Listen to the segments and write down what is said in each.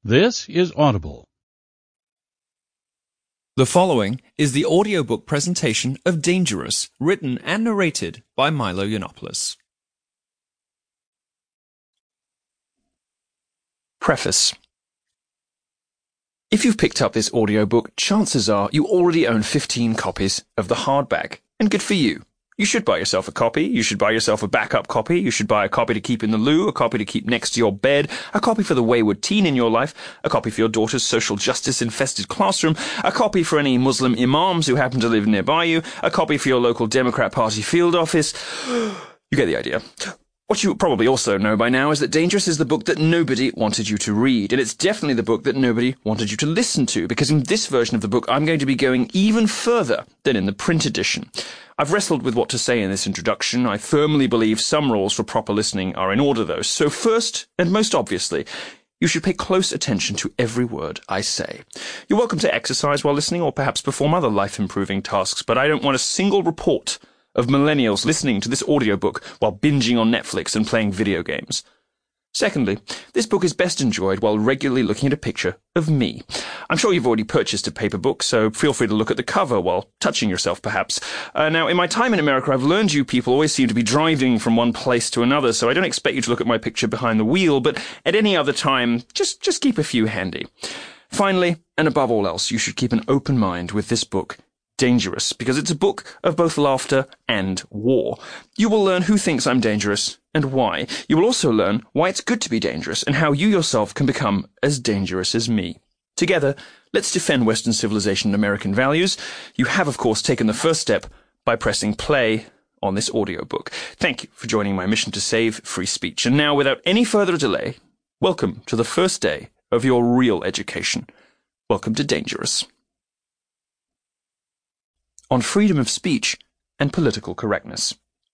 This is Audible. The following is the audiobook presentation of Dangerous, written and narrated by Milo Yiannopoulos. Preface. If you've picked up this audiobook, chances are you already own 15 copies of the hardback, and good for you. You should buy yourself a copy, you should buy yourself a backup copy, you should buy a copy to keep in the loo, a copy to keep next to your bed, a copy for the wayward teen in your life, a copy for your daughter's social justice-infested classroom, a copy for any Muslim imams who happen to live nearby you, a copy for your local Democrat Party field office. You get the idea. What you probably also know by now is that Dangerous is the book that nobody wanted you to read, and it's definitely the book that nobody wanted you to listen to, because in this version of the book I'm going to be going even further than in the print edition. I've wrestled with what to say in this introduction. I firmly believe some rules for proper listening are in order, though. So first, and most obviously, you should pay close attention to every word I say. You're welcome to exercise while listening or perhaps perform other life-improving tasks, but I don't want a single report of millennials listening to this audiobook while binging on Netflix and playing video games. Secondly, this book is best enjoyed while regularly looking at a picture of me. I'm sure you've already purchased a paper book, so feel free to look at the cover while touching yourself, perhaps. Now, in my time in America, I've learned you people always seem to be driving from one place to another, so I don't expect you to look at my picture behind the wheel, but at any other time, just keep a few handy. Finally, and above all else, you should keep an open mind with this book, Dangerous, because it's a book of both laughter and war. You will learn who thinks I'm dangerous and why. You will also learn why it's good to be dangerous and how you yourself can become as dangerous as me. Together, let's defend Western civilization and American values. You have, of course, taken the first step by pressing play on this audiobook. Thank you for joining my mission to save free speech. And now, without any further delay, welcome to the first day of your real education. Welcome to Dangerous. On freedom of speech and political correctness.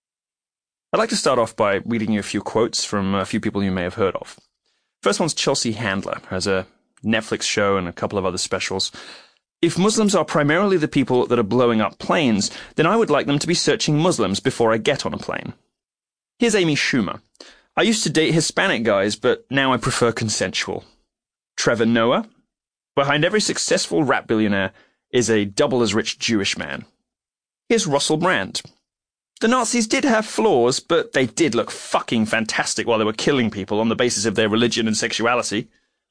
I'd like to start off by reading you a few quotes from a few people you may have heard of. First one's Chelsea Handler, who has a Netflix show and a couple of other specials. If Muslims are primarily the people that are blowing up planes, then I would like them to be searching Muslims before I get on a plane. Here's Amy Schumer. I used to date Hispanic guys, but now I prefer consensual. Trevor Noah. Behind every successful rap billionaire is a double-as-rich Jewish man. Here's Russell Brand. The Nazis did have flaws, but they did look fucking fantastic while they were killing people on the basis of their religion and sexuality.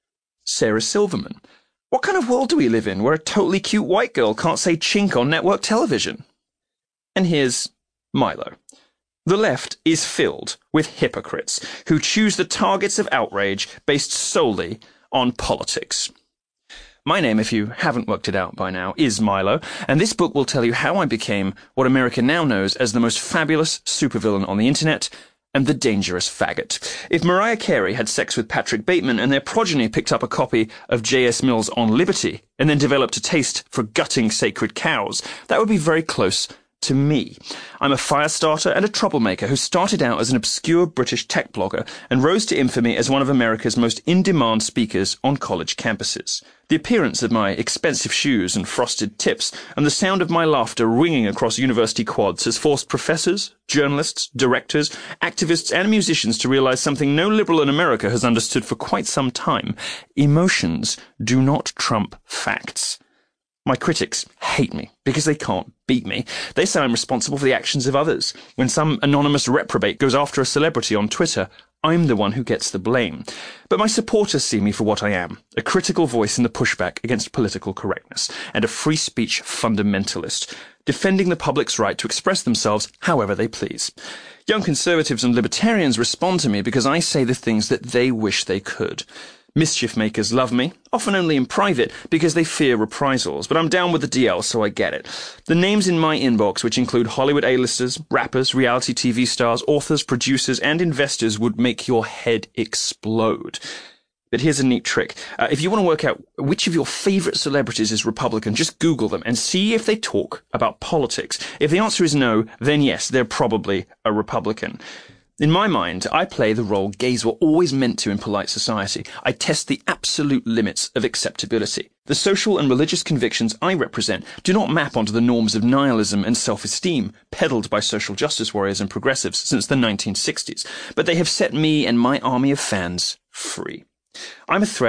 Sarah Silverman. What kind of world do we live in where a totally cute white girl can't say chink on network television? And here's Milo. The left is filled with hypocrites who choose the targets of outrage based solely on politics. My name, if you haven't worked it out by now, is Milo, and this book will tell you how I became what America now knows as the most fabulous supervillain on the internet and the dangerous faggot. If Mariah Carey had sex with Patrick Bateman and their progeny picked up a copy of J.S. Mill's On Liberty and then developed a taste for gutting sacred cows, that would be very close to me. I'm a fire starter and a troublemaker who started out as an obscure British tech blogger and rose to infamy as one of America's most in-demand speakers on college campuses. The appearance of my expensive shoes and frosted tips and the sound of my laughter ringing across university quads has forced professors, journalists, directors, activists and musicians to realize something no liberal in America has understood for quite some time. Emotions do not trump facts. My critics hate me because they can't beat me. They say I'm responsible for the actions of others. When some anonymous reprobate goes after a celebrity on Twitter, I'm the one who gets the blame. But my supporters see me for what I am, a critical voice in the pushback against political correctness, and a free speech fundamentalist, defending the public's right to express themselves however they please. Young conservatives and libertarians respond to me because I say the things that they wish they could. Mischief makers love me, often only in private, because they fear reprisals, but I'm down with the DL, so I get it. The names in my inbox, which include Hollywood A-listers, rappers, reality TV stars, authors, producers, and investors, would make your head explode. But here's a neat trick. If you want to work out which of your favorite celebrities is Republican, just Google them and see if they talk about politics. If the answer is no, then yes, they're probably a Republican. In my mind, I play the role gays were always meant to in polite society. I test the absolute limits of acceptability. The social and religious convictions I represent do not map onto the norms of nihilism and self-esteem peddled by social justice warriors and progressives since the 1960s, but they have set me and my army of fans free. I'm a threat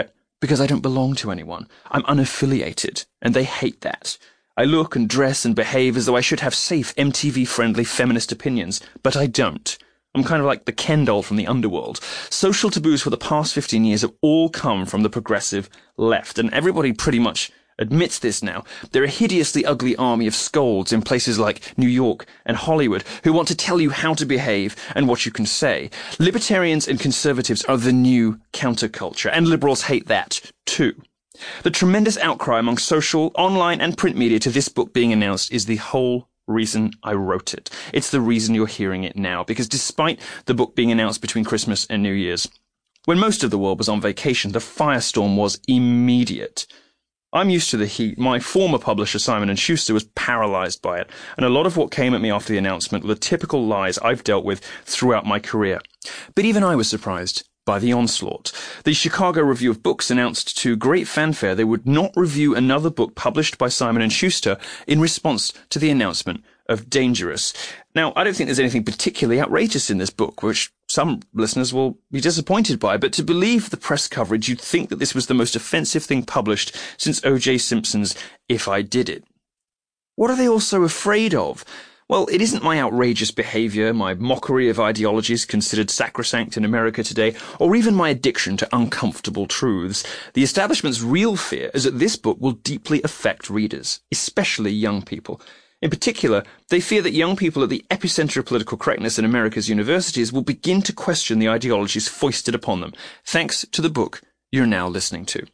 because I don't belong to anyone. I'm unaffiliated, and they hate that. I look and dress and behave as though I should have safe, MTV-friendly feminist opinions, but I don't. I'm kind of like the Ken doll from the underworld. Social taboos for the past 15 years have all come from the progressive left, and everybody pretty much admits this now. They're a hideously ugly army of scolds in places like New York and Hollywood who want to tell you how to behave and what you can say. Libertarians and conservatives are the new counterculture, and liberals hate that too. The tremendous outcry among social, online, and print media to this book being announced is the whole reason I wrote it. It's the reason you're hearing it now, because despite the book being announced between Christmas and New Year's, when most of the world was on vacation, the firestorm was immediate. I'm used to the heat. My former publisher, Simon & Schuster, was paralyzed by it, and a lot of what came at me after the announcement were the typical lies I've dealt with throughout my career. But even I was surprised by the onslaught. The Chicago Review of Books announced to great fanfare they would not review another book published by Simon & Schuster in response to the announcement of Dangerous. Now, I don't think there's anything particularly outrageous in this book, which some listeners will be disappointed by, but to believe the press coverage, you'd think that this was the most offensive thing published since O.J. Simpson's If I Did It. What are they all so afraid of? Well, it isn't my outrageous behavior, my mockery of ideologies considered sacrosanct in America today, or even my addiction to uncomfortable truths. The establishment's real fear is that this book will deeply affect readers, especially young people. In particular, they fear that young people at the epicenter of political correctness in America's universities will begin to question the ideologies foisted upon them, thanks to the book you're now listening to.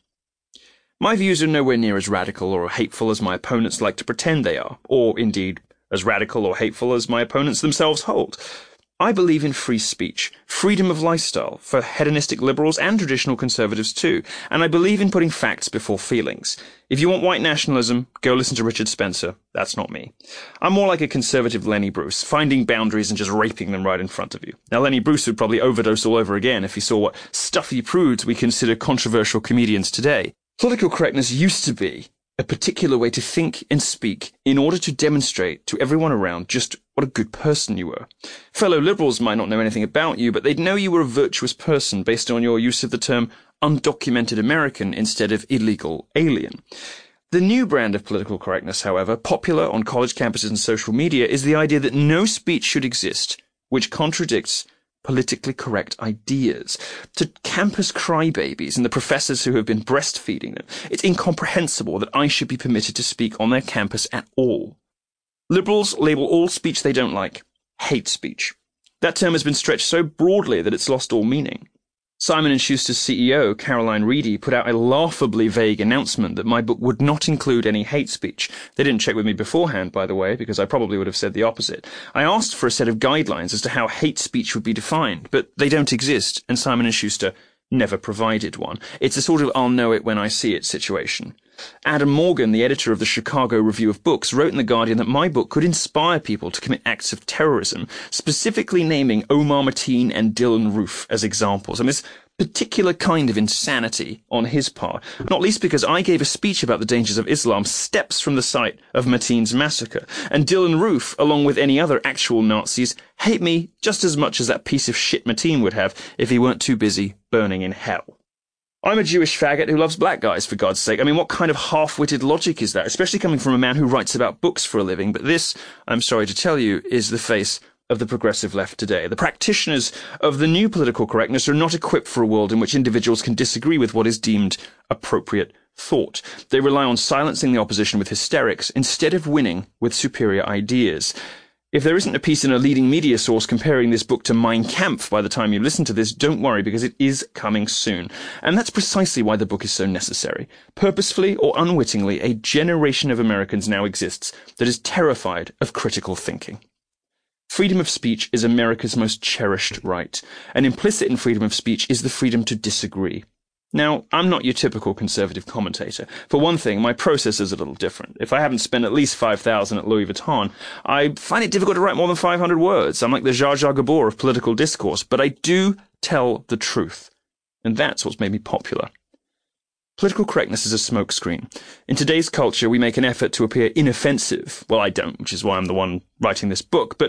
My views are nowhere near as radical or hateful as my opponents like to pretend they are, or indeed as radical or hateful as my opponents themselves hold. I believe in free speech, freedom of lifestyle for hedonistic liberals and traditional conservatives too, and I believe in putting facts before feelings. If you want white nationalism, go listen to Richard Spencer. That's not me. I'm more like a conservative Lenny Bruce, finding boundaries and just raping them right in front of you. Now, Lenny Bruce would probably overdose all over again if he saw what stuffy prudes we consider controversial comedians today. Political correctness used to be a particular way to think and speak in order to demonstrate to everyone around just what a good person you were. Fellow liberals might not know anything about you, but they'd know you were a virtuous person based on your use of the term undocumented American instead of illegal alien. The new brand of political correctness, however, popular on college campuses and social media, is the idea that no speech should exist which contradicts politically correct ideas. To campus crybabies and the professors who have been breastfeeding them, it's incomprehensible that I should be permitted to speak on their campus at all. Liberals label all speech they don't like hate speech. That term has been stretched so broadly that it's lost all meaning. Simon & Schuster's CEO, Caroline Reedy, put out a laughably vague announcement that my book would not include any hate speech. They didn't check with me beforehand, by the way, because I probably would have said the opposite. I asked for a set of guidelines as to how hate speech would be defined, but they don't exist, and Simon & Schuster never provided one. It's a sort of I'll know it when I see it situation. Adam Morgan, the editor of the Chicago Review of Books, wrote in The Guardian that my book could inspire people to commit acts of terrorism, specifically naming Omar Mateen and Dylan Roof as examples. And this particular kind of insanity on his part, not least because I gave a speech about the dangers of Islam steps from the site of Mateen's massacre, and Dylan Roof, along with any other actual Nazis, hate me just as much as that piece of shit Mateen would have if he weren't too busy burning in hell. I'm a Jewish faggot who loves black guys, for God's sake. I mean, what kind of half-witted logic is that, especially coming from a man who writes about books for a living? But this, I'm sorry to tell you, is the face of the progressive left today. The practitioners of the new political correctness are not equipped for a world in which individuals can disagree with what is deemed appropriate thought. They rely on silencing the opposition with hysterics instead of winning with superior ideas. If there isn't a piece in a leading media source comparing this book to Mein Kampf by the time you listen to this, don't worry, because it is coming soon. And that's precisely why the book is so necessary. Purposefully or unwittingly, a generation of Americans now exists that is terrified of critical thinking. Freedom of speech is America's most cherished right, and implicit in freedom of speech is the freedom to disagree. Now, I'm not your typical conservative commentator. For one thing, my process is a little different. If I haven't spent at least 5,000 at Louis Vuitton, I find it difficult to write more than 500 words. I'm like the Jar Jar Gabor of political discourse, but I do tell the truth. And that's what's made me popular. Political correctness is a smokescreen. In today's culture, we make an effort to appear inoffensive. Well, I don't, which is why I'm the one writing this book, but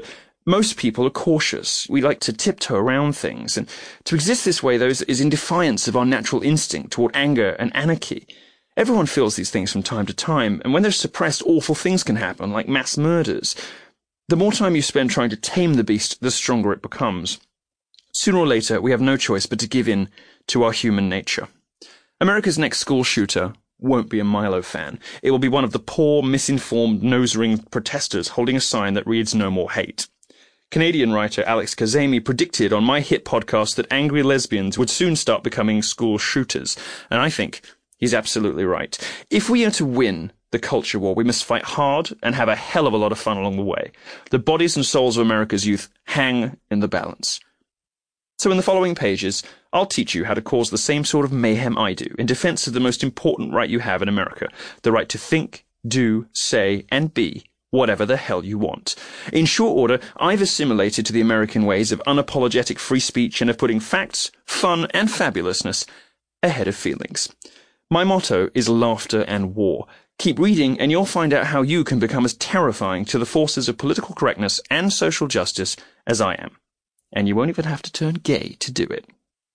Most people are cautious. We like to tiptoe around things, and to exist this way, though, is in defiance of our natural instinct toward anger and anarchy. Everyone feels these things from time to time, and when they're suppressed, awful things can happen, like mass murders. The more time you spend trying to tame the beast, the stronger it becomes. Sooner or later, we have no choice but to give in to our human nature. America's next school shooter won't be a Milo fan. It will be one of the poor, misinformed, nose-ring protesters holding a sign that reads "No More Hate." Canadian writer Alex Kazemi predicted on my hit podcast that angry lesbians would soon start becoming school shooters, and I think he's absolutely right. If we are to win the culture war, we must fight hard and have a hell of a lot of fun along the way. The bodies and souls of America's youth hang in the balance. So in the following pages, I'll teach you how to cause the same sort of mayhem I do in defense of the most important right you have in America, the right to think, do, say, and be whatever the hell you want. In short order, I've assimilated to the American ways of unapologetic free speech and of putting facts, fun, and fabulousness ahead of feelings. My motto is laughter and war. Keep reading and you'll find out how you can become as terrifying to the forces of political correctness and social justice as I am. And you won't even have to turn gay to do it.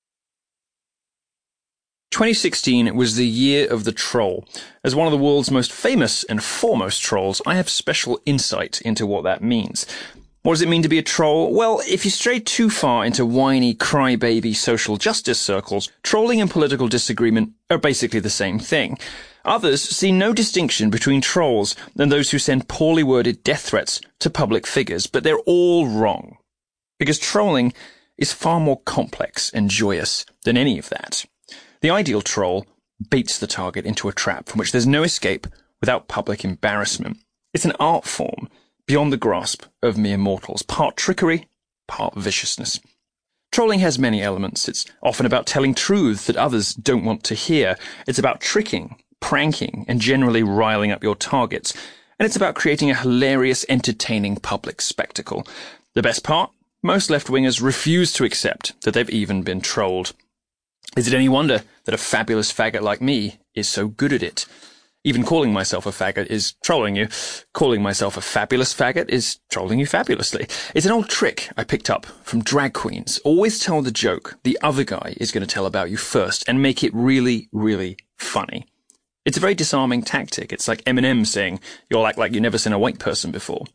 2016 was the year of the troll. As one of the world's most famous and foremost trolls, I have special insight into what that means. What does it mean to be a troll? Well, if you stray too far into whiny, crybaby social justice circles, trolling and political disagreement are basically the same thing. Others see no distinction between trolls and those who send poorly worded death threats to public figures, but they're all wrong. Because trolling is far more complex and joyous than any of that. The ideal troll baits the target into a trap from which there's no escape without public embarrassment. It's an art form beyond the grasp of mere mortals, part trickery, part viciousness. Trolling has many elements. It's often about telling truths that others don't want to hear. It's about tricking, pranking, and generally riling up your targets. And it's about creating a hilarious, entertaining public spectacle. The best part? Most left-wingers refuse to accept that they've even been trolled. Is it any wonder that a fabulous faggot like me is so good at it? Even calling myself a faggot is trolling you. Calling myself a fabulous faggot is trolling you fabulously. It's an old trick I picked up from drag queens. Always tell the joke the other guy is going to tell about you first and make it really, really funny. It's a very disarming tactic. It's like Eminem saying, "You'll act like you've never seen a white person before."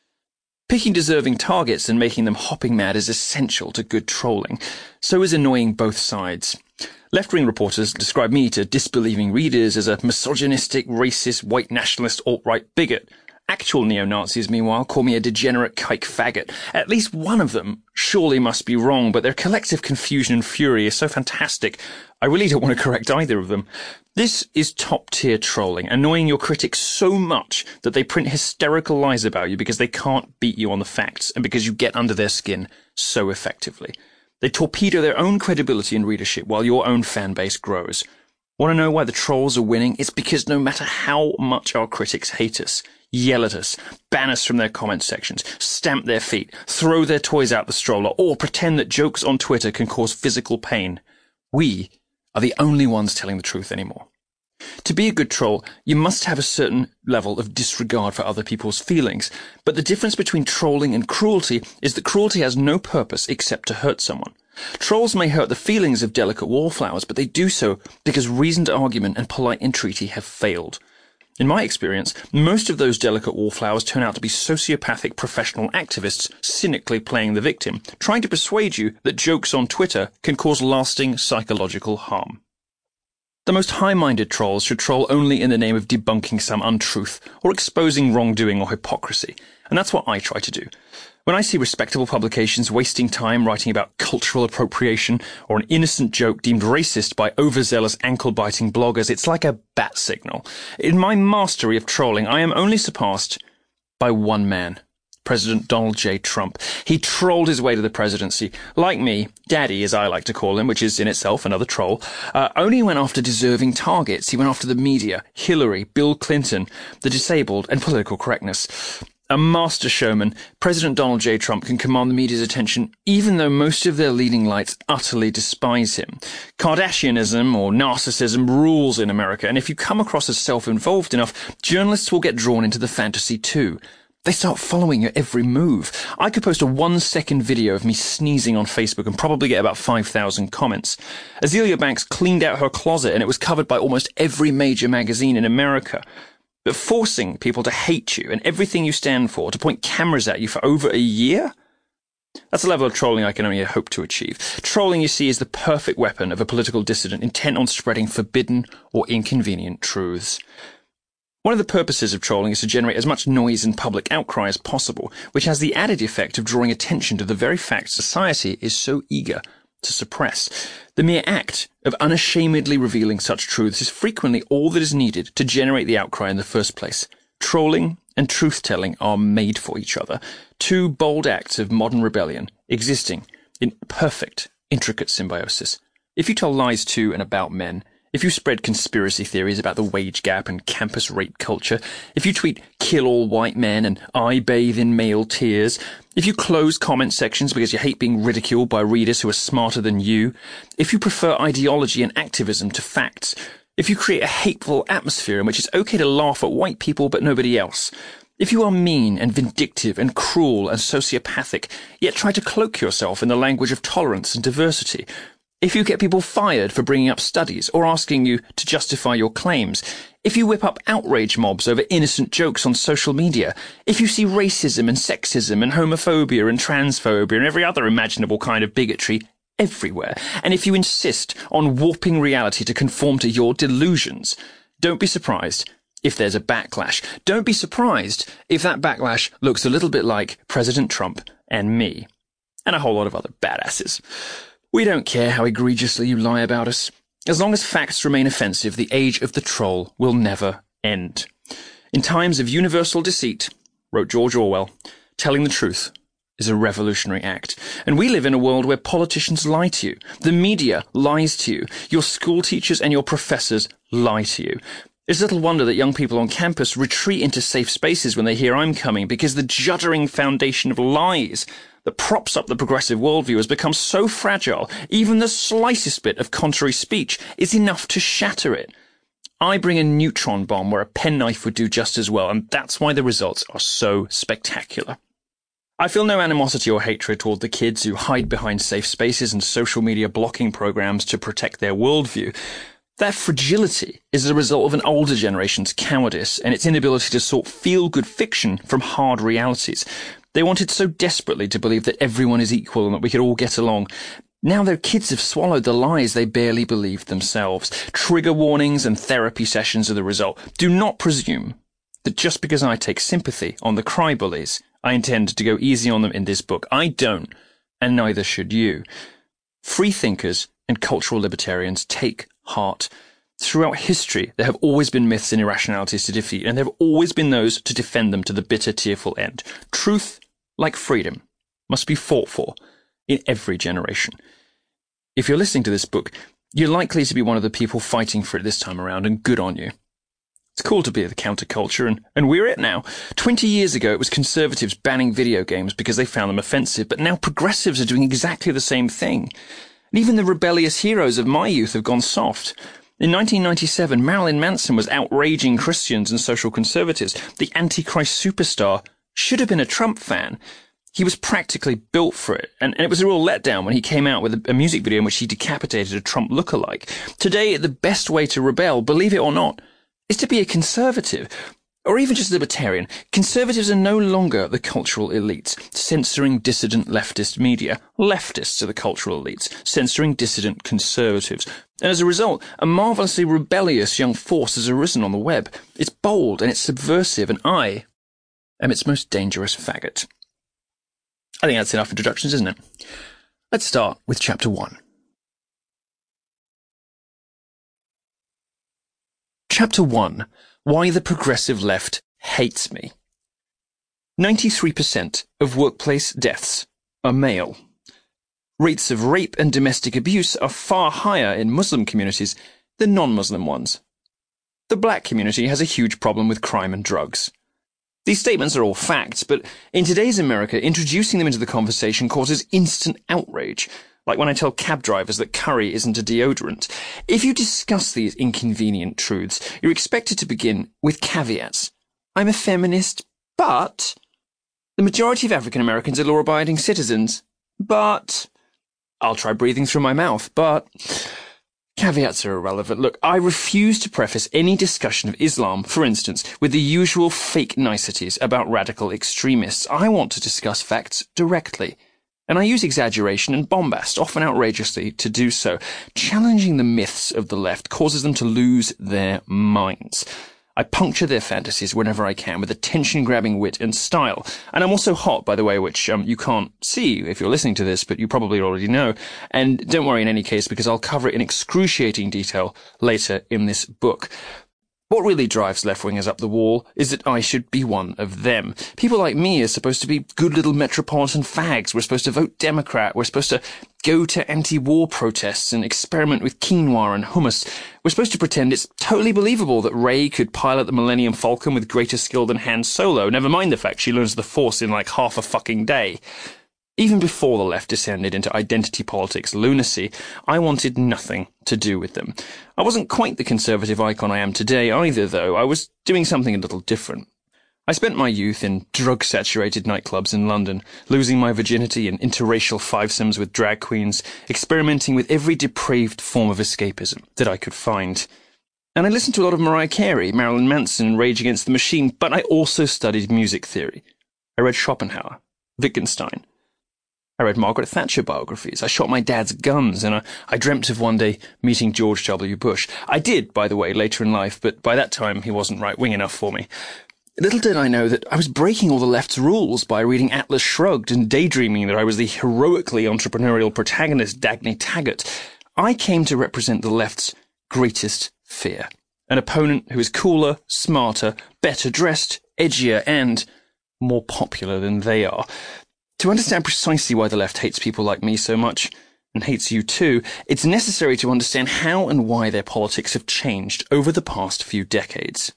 Picking deserving targets and making them hopping mad is essential to good trolling. So is annoying both sides. Left-wing reporters describe me to disbelieving readers as a misogynistic, racist, white nationalist, alt-right bigot. Actual neo-Nazis, meanwhile, call me a degenerate kike faggot. At least one of them surely must be wrong, but their collective confusion and fury is so fantastic, I really don't want to correct either of them. This is top-tier trolling, annoying your critics so much that they print hysterical lies about you because they can't beat you on the facts and because you get under their skin so effectively. They torpedo their own credibility and readership while your own fan base grows. Want to know why the trolls are winning? It's because no matter how much our critics hate us, yell at us, ban us from their comment sections, stamp their feet, throw their toys out the stroller, or pretend that jokes on Twitter can cause physical pain, we are the only ones telling the truth anymore. To be a good troll, you must have a certain level of disregard for other people's feelings. But the difference between trolling and cruelty is that cruelty has no purpose except to hurt someone. Trolls may hurt the feelings of delicate wallflowers, but they do so because reasoned argument and polite entreaty have failed. In my experience, most of those delicate wallflowers turn out to be sociopathic professional activists cynically playing the victim, trying to persuade you that jokes on Twitter can cause lasting psychological harm. The most high-minded trolls should troll only in the name of debunking some untruth or exposing wrongdoing or hypocrisy, and that's what I try to do. When I see respectable publications wasting time writing about cultural appropriation or an innocent joke deemed racist by overzealous ankle-biting bloggers, it's like a bat signal. In my mastery of trolling, I am only surpassed by one man. President Donald J. Trump. He trolled his way to the presidency. Like me, Daddy, as I like to call him, which is in itself another troll, only went after deserving targets. He went after the media, Hillary, Bill Clinton, the disabled, and political correctness. A master showman, President Donald J. Trump can command the media's attention even though most of their leading lights utterly despise him. Kardashianism or narcissism rules in America, and if you come across as self-involved enough, journalists will get drawn into the fantasy too. They start following your every move. I could post a 1-second video of me sneezing on Facebook and probably get about 5,000 comments. Azealia Banks cleaned out her closet and it was covered by almost every major magazine in America. But forcing people to hate you and everything you stand for, to point cameras at you for over a year? That's a level of trolling I can only hope to achieve. Trolling, you see, is the perfect weapon of a political dissident intent on spreading forbidden or inconvenient truths. One of the purposes of trolling is to generate as much noise and public outcry as possible, which has the added effect of drawing attention to the very fact society is so eager to suppress. The mere act of unashamedly revealing such truths is frequently all that is needed to generate the outcry in the first place. Trolling and truth-telling are made for each other, two bold acts of modern rebellion, existing in perfect, intricate symbiosis. If you tell lies to and about men, if you spread conspiracy theories about the wage gap and campus rape culture, if you tweet "kill all white men" and "I bathe in male tears," if you close comment sections because you hate being ridiculed by readers who are smarter than you, if you prefer ideology and activism to facts, if you create a hateful atmosphere in which it's okay to laugh at white people but nobody else, if you are mean and vindictive and cruel and sociopathic, yet try to cloak yourself in the language of tolerance and diversity, if you get people fired for bringing up studies or asking you to justify your claims, if you whip up outrage mobs over innocent jokes on social media, if you see racism and sexism and homophobia and transphobia and every other imaginable kind of bigotry everywhere, and if you insist on warping reality to conform to your delusions, don't be surprised if there's a backlash. Don't be surprised if that backlash looks a little bit like President Trump and me, and a whole lot of other badasses. We don't care how egregiously you lie about us. As long as facts remain offensive, the age of the troll will never end. In times of universal deceit, wrote George Orwell, telling the truth is a revolutionary act. And we live in a world where politicians lie to you. The media lies to you. Your school teachers and your professors lie to you. It's little wonder that young people on campus retreat into safe spaces when they hear I'm coming, because the juddering foundation of lies that props up the progressive worldview has become so fragile, even the slightest bit of contrary speech is enough to shatter it. I bring a neutron bomb where a penknife would do just as well, and that's why the results are so spectacular. I feel no animosity or hatred toward the kids who hide behind safe spaces and social media blocking programs to protect their worldview. Their fragility is the result of an older generation's cowardice and its inability to sort feel-good fiction from hard realities. They wanted so desperately to believe that everyone is equal and that we could all get along. Now their kids have swallowed the lies they barely believed themselves. Trigger warnings and therapy sessions are the result. Do not presume that just because I take sympathy on the cry-bullies, I intend to go easy on them in this book. I don't, and neither should you. Free thinkers and cultural libertarians take heart. Throughout history, there have always been myths and irrationalities to defeat, and there have always been those to defend them to the bitter, tearful end. Truth, like freedom, must be fought for in every generation. If you're listening to this book, you're likely to be one of the people fighting for it this time around, and good on you. It's cool to be the counterculture, and we're it now. 20 years ago, it was conservatives banning video games because they found them offensive, but now progressives are doing exactly the same thing. And even the rebellious heroes of my youth have gone soft. In 1997, Marilyn Manson was outraging Christians and social conservatives. The Antichrist superstar should have been a Trump fan. He was practically built for it, and it was a real letdown when he came out with a music video in which he decapitated a Trump lookalike. Today, the best way to rebel, believe it or not, is to be a conservative, or even just libertarian. Conservatives are no longer the cultural elites, censoring dissident leftist media. Leftists are the cultural elites, censoring dissident conservatives. And as a result, a marvellously rebellious young force has arisen on the web. It's bold and it's subversive, and I am its most dangerous faggot. I think that's enough introductions, isn't it? Let's start with Chapter 1. Chapter 1. Why the Progressive Left Hates Me. 93% of workplace deaths are male. Rates of rape and domestic abuse are far higher in Muslim communities than non-Muslim ones. The black community has a huge problem with crime and drugs. These statements are all facts, but in today's America, introducing them into the conversation causes instant outrage, like when I tell cab drivers that curry isn't a deodorant. If you discuss these inconvenient truths, you're expected to begin with caveats. I'm a feminist, but The majority of African Americans are law-abiding citizens, but... I'll try breathing through my mouth, but... Caveats are irrelevant. Look, I refuse to preface any discussion of Islam, for instance, with the usual fake niceties about radical extremists. I want to discuss facts directly. And I use exaggeration and bombast, often outrageously, to do so. Challenging the myths of the left causes them to lose their minds. I puncture their fantasies whenever I can with attention-grabbing wit and style. And I'm also hot, by the way, which you can't see if you're listening to this, but you probably already know. And don't worry in any case, because I'll cover it in excruciating detail later in this book. What really drives left-wingers up the wall is that I should be one of them. People like me are supposed to be good little metropolitan fags. We're supposed to vote Democrat. We're supposed to go to anti-war protests and experiment with quinoa and hummus. We're supposed to pretend it's totally believable that Rey could pilot the Millennium Falcon with greater skill than Han Solo, never mind the fact she learns the Force in like half a fucking day. Even before the left descended into identity politics lunacy, I wanted nothing to do with them. I wasn't quite the conservative icon I am today either, though. I was doing something a little different. I spent my youth in drug-saturated nightclubs in London, losing my virginity in interracial fivesomes with drag queens, experimenting with every depraved form of escapism that I could find. And I listened to a lot of Mariah Carey, Marilyn Manson, Rage Against the Machine, but I also studied music theory. I read Schopenhauer, Wittgenstein. I read Margaret Thatcher biographies. I shot my dad's guns, and I dreamt of one day meeting George W. Bush. I did, by the way, later in life, but by that time he wasn't right-wing enough for me. Little did I know that I was breaking all the left's rules by reading Atlas Shrugged and daydreaming that I was the heroically entrepreneurial protagonist Dagny Taggart. I came to represent the left's greatest fear. An opponent who is cooler, smarter, better dressed, edgier, and more popular than they are. To understand precisely why the left hates people like me so much, and hates you too, it's necessary to understand how and why their politics have changed over the past few decades.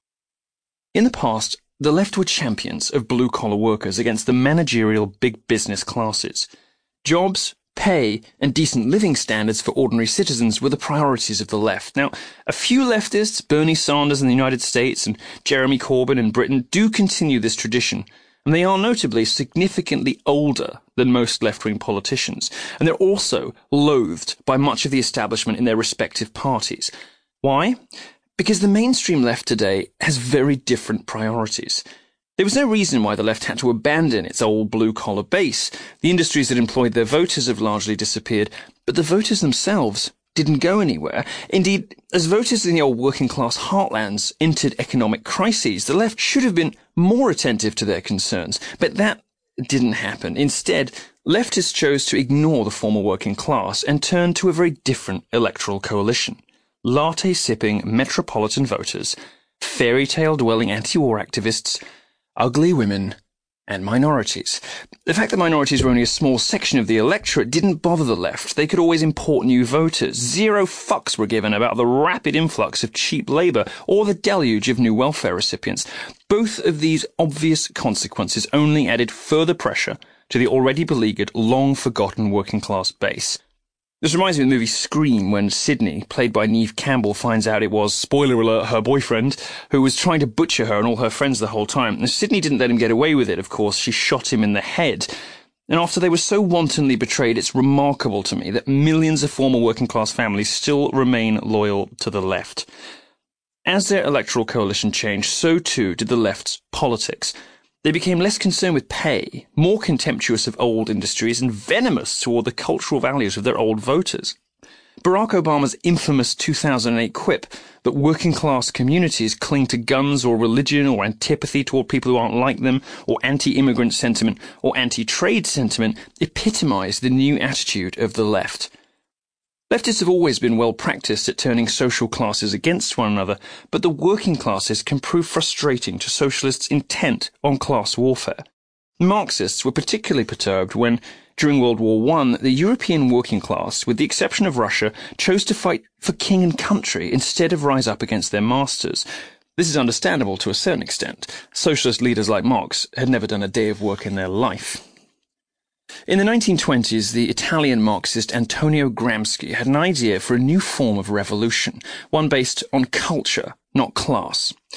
In the past, the left were champions of blue-collar workers against the managerial big business classes. Jobs, pay, and decent living standards for ordinary citizens were the priorities of the left. Now, a few leftists, Bernie Sanders in the United States and Jeremy Corbyn in Britain, do continue this tradition, and they are notably significantly older than most left-wing politicians, and they're also loathed by much of the establishment in their respective parties. Why? Because the mainstream left today has very different priorities. There was no reason why the left had to abandon its old blue-collar base. The industries that employed their voters have largely disappeared, but the voters themselves didn't go anywhere. Indeed, as voters in the old working-class heartlands entered economic crises, the left should have been more attentive to their concerns, but that didn't happen. Instead, leftists chose to ignore the former working class and turn to a very different electoral coalition. Latte-sipping metropolitan voters, fairy-tale-dwelling anti-war activists, ugly women, and minorities. The fact that minorities were only a small section of the electorate didn't bother the left. They could always import new voters. Zero fucks were given about the rapid influx of cheap labour or the deluge of new welfare recipients. Both of these obvious consequences only added further pressure to the already beleaguered, long-forgotten working-class base. This reminds me of the movie Scream, when Sydney, played by Neve Campbell, finds out it was, spoiler alert, her boyfriend, who was trying to butcher her and all her friends the whole time. Now, Sydney didn't let him get away with it, of course. She shot him in the head. And after they were so wantonly betrayed, it's remarkable to me that millions of former working-class families still remain loyal to the left. As their electoral coalition changed, so too did the left's politics. They became less concerned with pay, more contemptuous of old industries, and venomous toward the cultural values of their old voters. Barack Obama's infamous 2008 quip that working-class communities cling to guns or religion or antipathy toward people who aren't like them, or anti-immigrant sentiment or anti-trade sentiment, epitomized the new attitude of the left. Leftists have always been well practiced at turning social classes against one another, but the working classes can prove frustrating to socialists intent on class warfare. Marxists were particularly perturbed when, during World War I, the European working class, with the exception of Russia, chose to fight for king and country instead of rise up against their masters. This is understandable to a certain extent. Socialist leaders like Marx had never done a day of work in their life. In the 1920s, the Italian Marxist Antonio Gramsci had an idea for a new form of revolution, one based on culture, not class.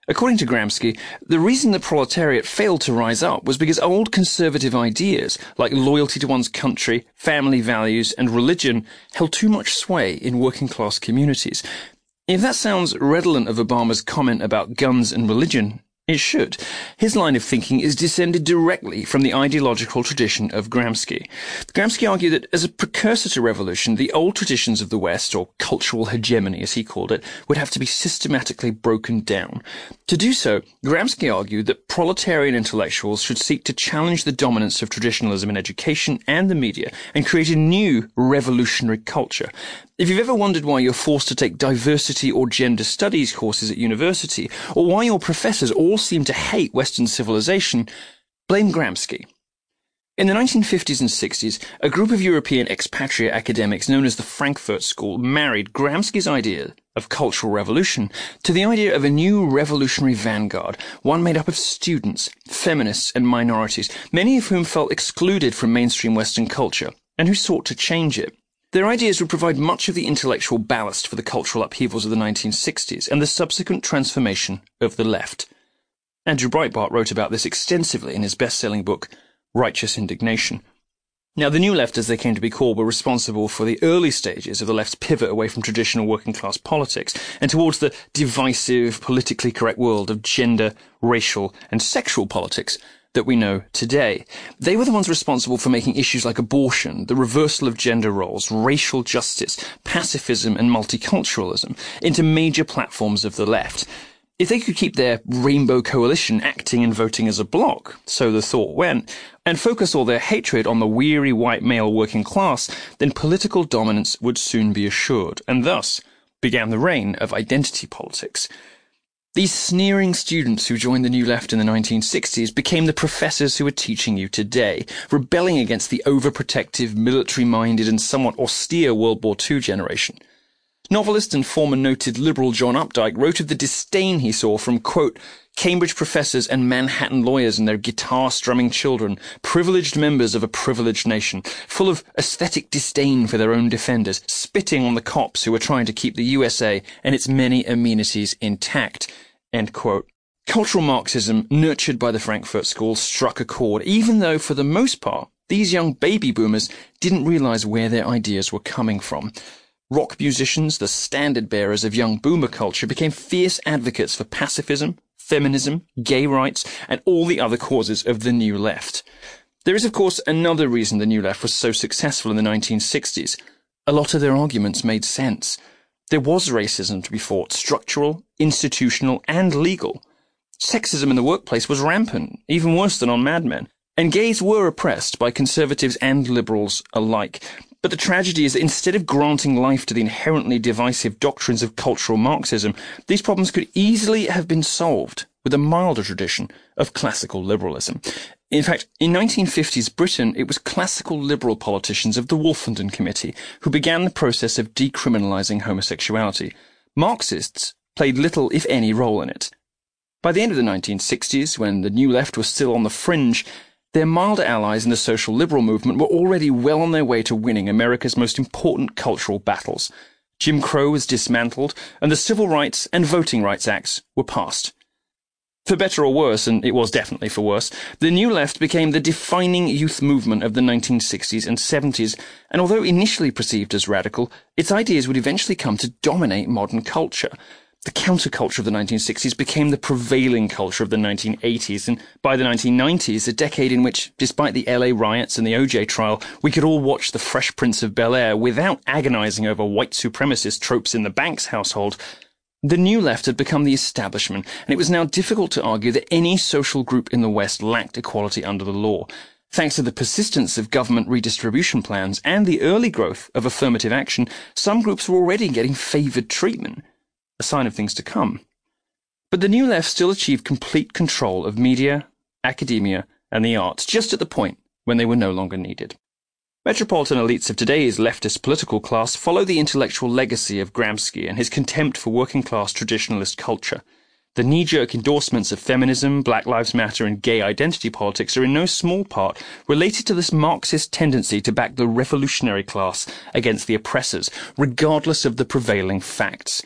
According to Gramsci, the reason the proletariat failed to rise up was because old conservative ideas, like loyalty to one's country, family values, and religion, held too much sway in working-class communities. If that sounds redolent of Obama's comment about guns and religion, it should. His line of thinking is descended directly from the ideological tradition of Gramsci. Gramsci argued that as a precursor to revolution, the old traditions of the West, or cultural hegemony as he called it, would have to be systematically broken down. To do so, Gramsci argued that proletarian intellectuals should seek to challenge the dominance of traditionalism in education and the media and create a new revolutionary culture. If you've ever wondered why you're forced to take diversity or gender studies courses at university, or why your professors all seem to hate Western civilization, blame Gramsci. In the 1950s and 60s, a group of European expatriate academics known as the Frankfurt School married Gramsci's idea of cultural revolution to the idea of a new revolutionary vanguard, one made up of students, feminists, and minorities, many of whom felt excluded from mainstream Western culture, and who sought to change it. Their ideas would provide much of the intellectual ballast for the cultural upheavals of the 1960s and the subsequent transformation of the left. Andrew Breitbart wrote about this extensively in his best-selling book, Righteous Indignation. Now, the New Left, as they came to be called, were responsible for the early stages of the left's pivot away from traditional working-class politics and towards the divisive, politically correct world of gender, racial, and sexual politics that we know today. They were the ones responsible for making issues like abortion, the reversal of gender roles, racial justice, pacifism, and multiculturalism into major platforms of the left. If they could keep their rainbow coalition acting and voting as a bloc, so the thought went, and focus all their hatred on the weary white male working class, then political dominance would soon be assured, and thus began the reign of identity politics. These sneering students who joined the New Left in the 1960s became the professors who are teaching you today, rebelling against the overprotective, military-minded and somewhat austere World War II generation. Novelist and former noted liberal John Updike wrote of the disdain he saw from, quote, Cambridge professors and Manhattan lawyers and their guitar-strumming children, privileged members of a privileged nation, full of aesthetic disdain for their own defenders, spitting on the cops who were trying to keep the USA and its many amenities intact. End quote. Cultural Marxism, nurtured by the Frankfurt School, struck a chord, even though, for the most part, these young baby boomers didn't realize where their ideas were coming from. Rock musicians, the standard bearers of young boomer culture, became fierce advocates for pacifism, feminism, gay rights, and all the other causes of the New Left. There is, of course, another reason the New Left was so successful in the 1960s. A lot of their arguments made sense. There was racism to be fought, structural, institutional, and legal. Sexism in the workplace was rampant, even worse than on Mad Men. And gays were oppressed by conservatives and liberals alike. But the tragedy is that instead of granting life to the inherently divisive doctrines of cultural Marxism, these problems could easily have been solved with a milder tradition of classical liberalism. In fact, in 1950s Britain, it was classical liberal politicians of the Wolfenden Committee who began the process of decriminalising homosexuality. Marxists played little, if any, role in it. By the end of the 1960s, when the New Left was still on the fringe, their milder allies in the social liberal movement were already well on their way to winning America's most important cultural battles. Jim Crow was dismantled, and the Civil Rights and Voting Rights Acts were passed. For better or worse, and it was definitely for worse, the New Left became the defining youth movement of the 1960s and 70s, and although initially perceived as radical, its ideas would eventually come to dominate modern culture. The counterculture of the 1960s became the prevailing culture of the 1980s, and by the 1990s, a decade in which, despite the LA riots and the OJ trial, we could all watch The Fresh Prince of Bel-Air without agonizing over white supremacist tropes in the Banks household. The New Left had become the establishment, and it was now difficult to argue that any social group in the West lacked equality under the law. Thanks to the persistence of government redistribution plans and the early growth of affirmative action, some groups were already getting favoured treatment, a sign of things to come. But the New Left still achieved complete control of media, academia, and the arts, just at the point when they were no longer needed. Metropolitan elites of today's leftist political class follow the intellectual legacy of Gramsci and his contempt for working-class traditionalist culture. The knee-jerk endorsements of feminism, Black Lives Matter, and gay identity politics are in no small part related to this Marxist tendency to back the revolutionary class against the oppressors, regardless of the prevailing facts.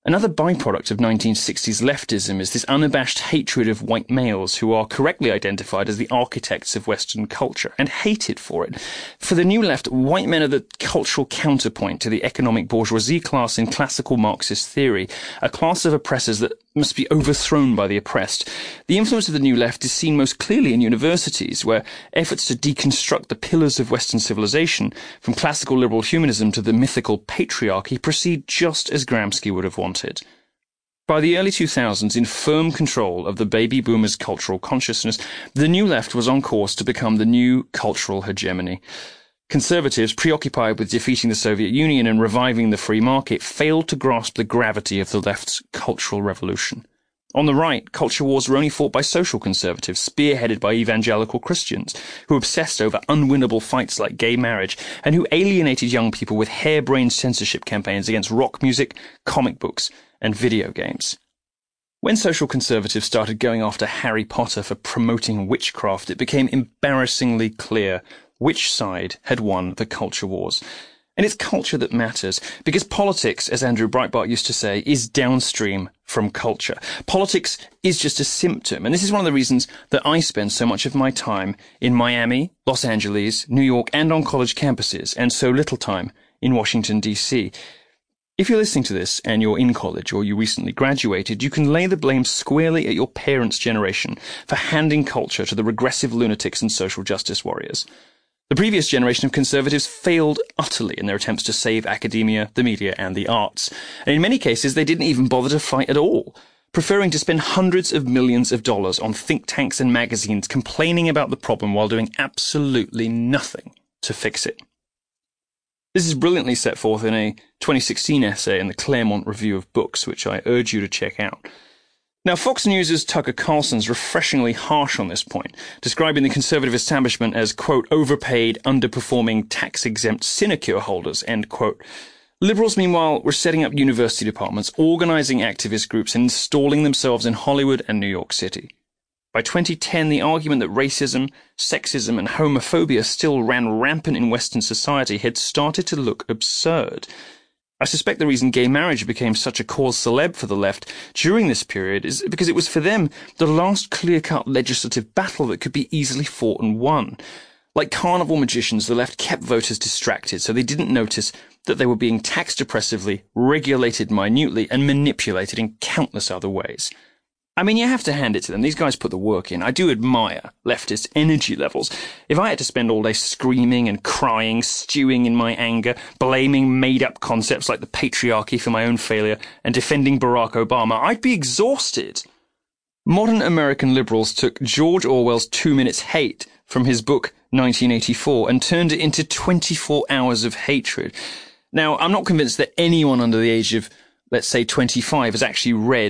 Another byproduct of 1960s leftism is this unabashed hatred of white males who are correctly identified as the architects of Western culture and hated for it. For the new left, white men are the cultural counterpoint to the economic bourgeoisie class in classical Marxist theory, a class of oppressors that must be overthrown by the oppressed. The influence of the new left is seen most clearly in universities, where efforts to deconstruct the pillars of Western civilization, from classical liberal humanism to the mythical patriarchy, proceed just as Gramsci would have wanted. By the early 2000s, in firm control of the baby boomers' cultural consciousness, the new left was on course to become the new cultural hegemony. Conservatives, preoccupied with defeating the Soviet Union and reviving the free market, failed to grasp the gravity of the left's cultural revolution. On the right, culture wars were only fought by social conservatives, spearheaded by evangelical Christians, who obsessed over unwinnable fights like gay marriage, and who alienated young people with harebrained censorship campaigns against rock music, comic books, and video games. When social conservatives started going after Harry Potter for promoting witchcraft, it became embarrassingly clear which side had won the culture wars. And it's culture that matters, because politics, as Andrew Breitbart used to say, is downstream from culture. Politics is just a symptom, and this is one of the reasons that I spend so much of my time in Miami, Los Angeles, New York, and on college campuses, and so little time in Washington, D.C. If you're listening to this and you're in college or you recently graduated, you can lay the blame squarely at your parents' generation for handing culture to the regressive lunatics and social justice warriors. The previous generation of conservatives failed utterly in their attempts to save academia, the media, and the arts. And in many cases, they didn't even bother to fight at all, preferring to spend hundreds of millions of dollars on think tanks and magazines complaining about the problem while doing absolutely nothing to fix it. This is brilliantly set forth in a 2016 essay in the Claremont Review of Books, which I urge you to check out. Now, Fox News' Tucker Carlson's refreshingly harsh on this point, describing the conservative establishment as, quote, overpaid, underperforming, tax-exempt sinecure holders, end quote. Liberals, meanwhile, were setting up university departments, organizing activist groups, and installing themselves in Hollywood and New York City. By 2010, the argument that racism, sexism, and homophobia still ran rampant in Western society had started to look absurd. I suspect the reason gay marriage became such a cause célèbre for the left during this period is because it was for them the last clear-cut legislative battle that could be easily fought and won. Like carnival magicians, the left kept voters distracted so they didn't notice that they were being taxed oppressively, regulated minutely, and manipulated in countless other ways. I mean, you have to hand it to them. These guys put the work in. I do admire leftist energy levels. If I had to spend all day screaming and crying, stewing in my anger, blaming made-up concepts like the patriarchy for my own failure, and defending Barack Obama, I'd be exhausted. Modern American liberals took George Orwell's 2 Minutes Hate from his book 1984 and turned it into 24 hours of hatred. Now, I'm not convinced that anyone under the age of, let's say, 25 has actually read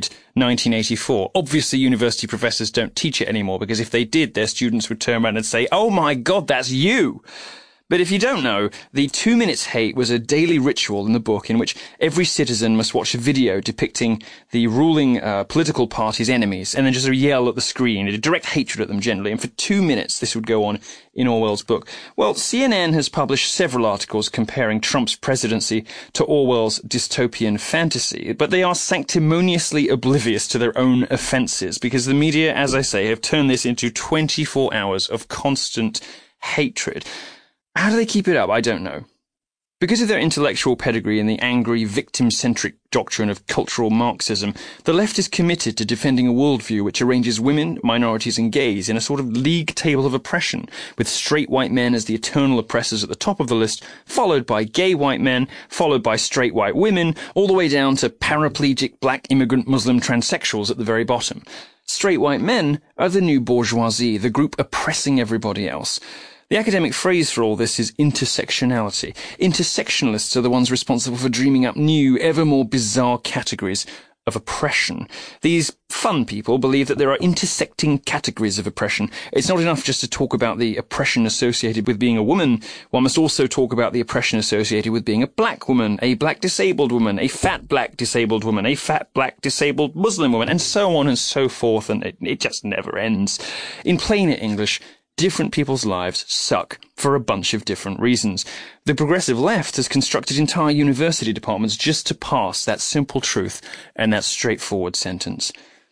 1984. Obviously, university professors don't teach it anymore, because if they did, their students would turn around and say, oh my God, that's you! But if you don't know, the 2 Minutes Hate was a daily ritual in the book in which every citizen must watch a video depicting the ruling political party's enemies and then just yell at the screen, a direct hatred at them generally. And for 2 minutes, this would go on in Orwell's book. Well, CNN has published several articles comparing Trump's presidency to Orwell's dystopian fantasy, but they are sanctimoniously oblivious to their own offences, because the media, as I say, have turned this into 24 hours of constant hatred. How do they keep it up? I don't know. Because of their intellectual pedigree and the angry, victim-centric doctrine of cultural Marxism, the left is committed to defending a worldview which arranges women, minorities, and gays in a sort of league table of oppression, with straight white men as the eternal oppressors at the top of the list, followed by gay white men, followed by straight white women, all the way down to paraplegic black immigrant Muslim transsexuals at the very bottom. Straight white men are the new bourgeoisie, the group oppressing everybody else. The academic phrase for all this is intersectionality. Intersectionalists are the ones responsible for dreaming up new, ever more bizarre categories of oppression. These fun people believe that there are intersecting categories of oppression. It's not enough just to talk about the oppression associated with being a woman. One must also talk about the oppression associated with being a black woman, a black disabled woman, a fat black disabled woman, a fat black disabled Muslim woman, and so on and so forth, and it just never ends. In plainer English, different people's lives suck for a bunch of different reasons. The progressive left has constructed entire university departments just to pass that simple truth and that straightforward sentence.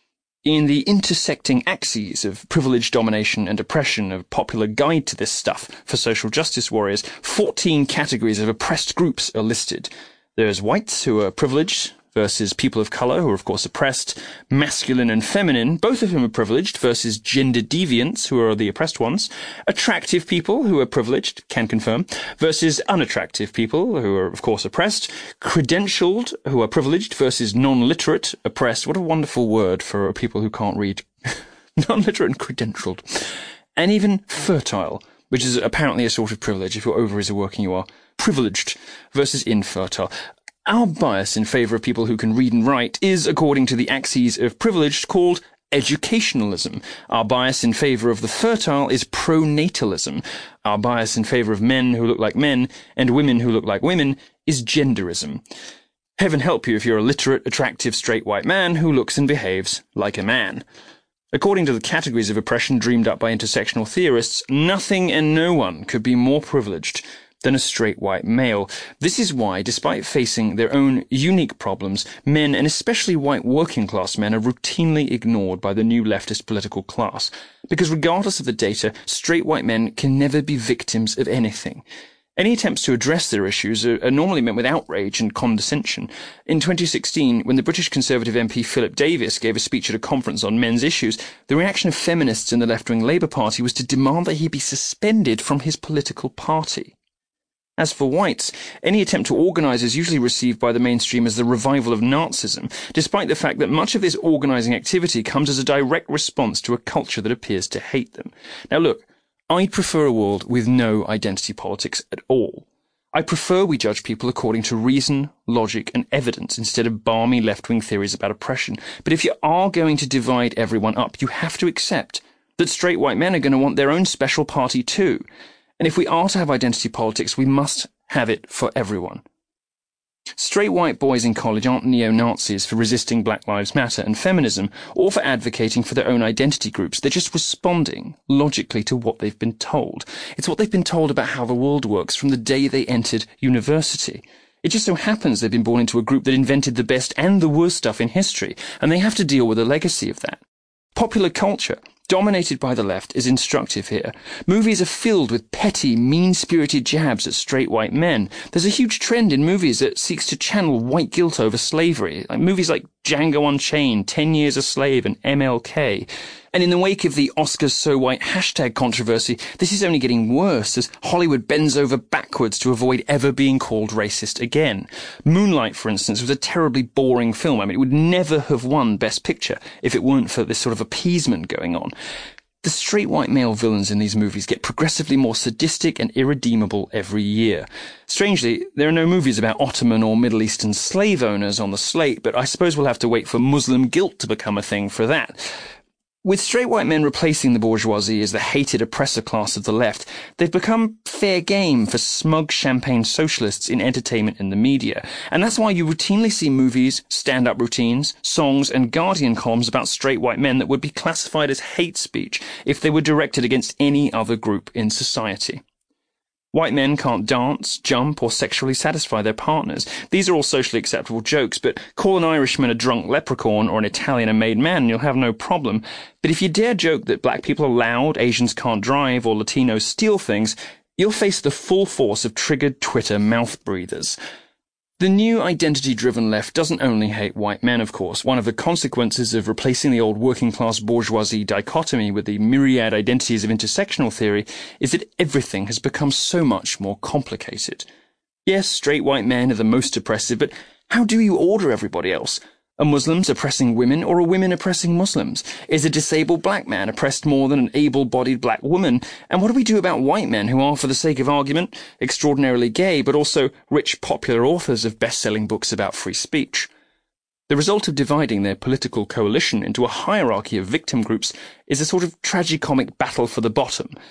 In the intersecting axes of privilege, domination, and oppression, a popular guide to this stuff for social justice warriors, 14 categories of oppressed groups are listed. There's whites, who are privileged, versus people of colour, who are of course oppressed, masculine and feminine, both of whom are privileged, versus gender deviants, who are the oppressed ones, attractive people, who are privileged, can confirm, versus unattractive people, who are of course oppressed, credentialed, who are privileged, versus non-literate, oppressed. What a wonderful word for people who can't read. Non-literate and credentialed. And even fertile, which is apparently a sort of privilege. If your ovaries are working, you are privileged, versus infertile. Our bias in favour of people who can read and write is, according to the axes of privilege, called educationalism. Our bias in favour of the fertile is pronatalism. Our bias in favour of men who look like men and women who look like women is genderism. Heaven help you if you're a literate, attractive, straight white man who looks and behaves like a man. According to the categories of oppression dreamed up by intersectional theorists, nothing and no one could be more privileged than a straight white male. This is why, despite facing their own unique problems, men, and especially white working class men, are routinely ignored by the new leftist political class. Because regardless of the data, straight white men can never be victims of anything. Any attempts to address their issues are normally met with outrage and condescension. In 2016, when the British Conservative MP Philip Davis gave a speech at a conference on men's issues, the reaction of feminists in the left-wing Labour Party was to demand that he be suspended from his political party. As for whites, any attempt to organise is usually received by the mainstream as the revival of Nazism, despite the fact that much of this organising activity comes as a direct response to a culture that appears to hate them. Now look, I'd prefer a world with no identity politics at all. I prefer we judge people according to reason, logic, and evidence instead of balmy left-wing theories about oppression. But if you are going to divide everyone up, you have to accept that straight white men are going to want their own special party too. And if we are to have identity politics, we must have it for everyone. Straight white boys in college aren't neo-Nazis for resisting Black Lives Matter and feminism, or for advocating for their own identity groups. They're just responding logically to what they've been told. It's what they've been told about how the world works from the day they entered university. It just so happens they've been born into a group that invented the best and the worst stuff in history, and they have to deal with the legacy of that. Popular culture, dominated by the left, is instructive here. Movies are filled with petty, mean-spirited jabs at straight white men. There's a huge trend in movies that seeks to channel white guilt over slavery, like movies like Django Unchained, 10 Years a Slave, and MLK. And in the wake of the Oscars So White hashtag controversy, this is only getting worse as Hollywood bends over backwards to avoid ever being called racist again. Moonlight, for instance, was a terribly boring film. I mean, it would never have won Best Picture if it weren't for this sort of appeasement going on. The straight white male villains in these movies get progressively more sadistic and irredeemable every year. Strangely, there are no movies about Ottoman or Middle Eastern slave owners on the slate, but I suppose we'll have to wait for Muslim guilt to become a thing for that. With straight white men replacing the bourgeoisie as the hated oppressor class of the left, they've become fair game for smug champagne socialists in entertainment and the media. And that's why you routinely see movies, stand-up routines, songs, and Guardian columns about straight white men that would be classified as hate speech if they were directed against any other group in society. White men can't dance, jump, or sexually satisfy their partners. These are all socially acceptable jokes, but call an Irishman a drunk leprechaun or an Italian a made man and you'll have no problem. But if you dare joke that black people are loud, Asians can't drive, or Latinos steal things, you'll face the full force of triggered Twitter mouth breathers. The new identity-driven left doesn't only hate white men, of course. One of the consequences of replacing the old working-class bourgeoisie dichotomy with the myriad identities of intersectional theory is that everything has become so much more complicated. Yes, straight white men are the most oppressive, but how do you order everybody else? Are Muslims oppressing women, or are women oppressing Muslims? Is a disabled black man oppressed more than an able-bodied black woman? And what do we do about white men who are, for the sake of argument, extraordinarily gay, but also rich popular authors of best-selling books about free speech? The result of dividing their political coalition into a hierarchy of victim groups is a sort of tragicomic battle for the bottom.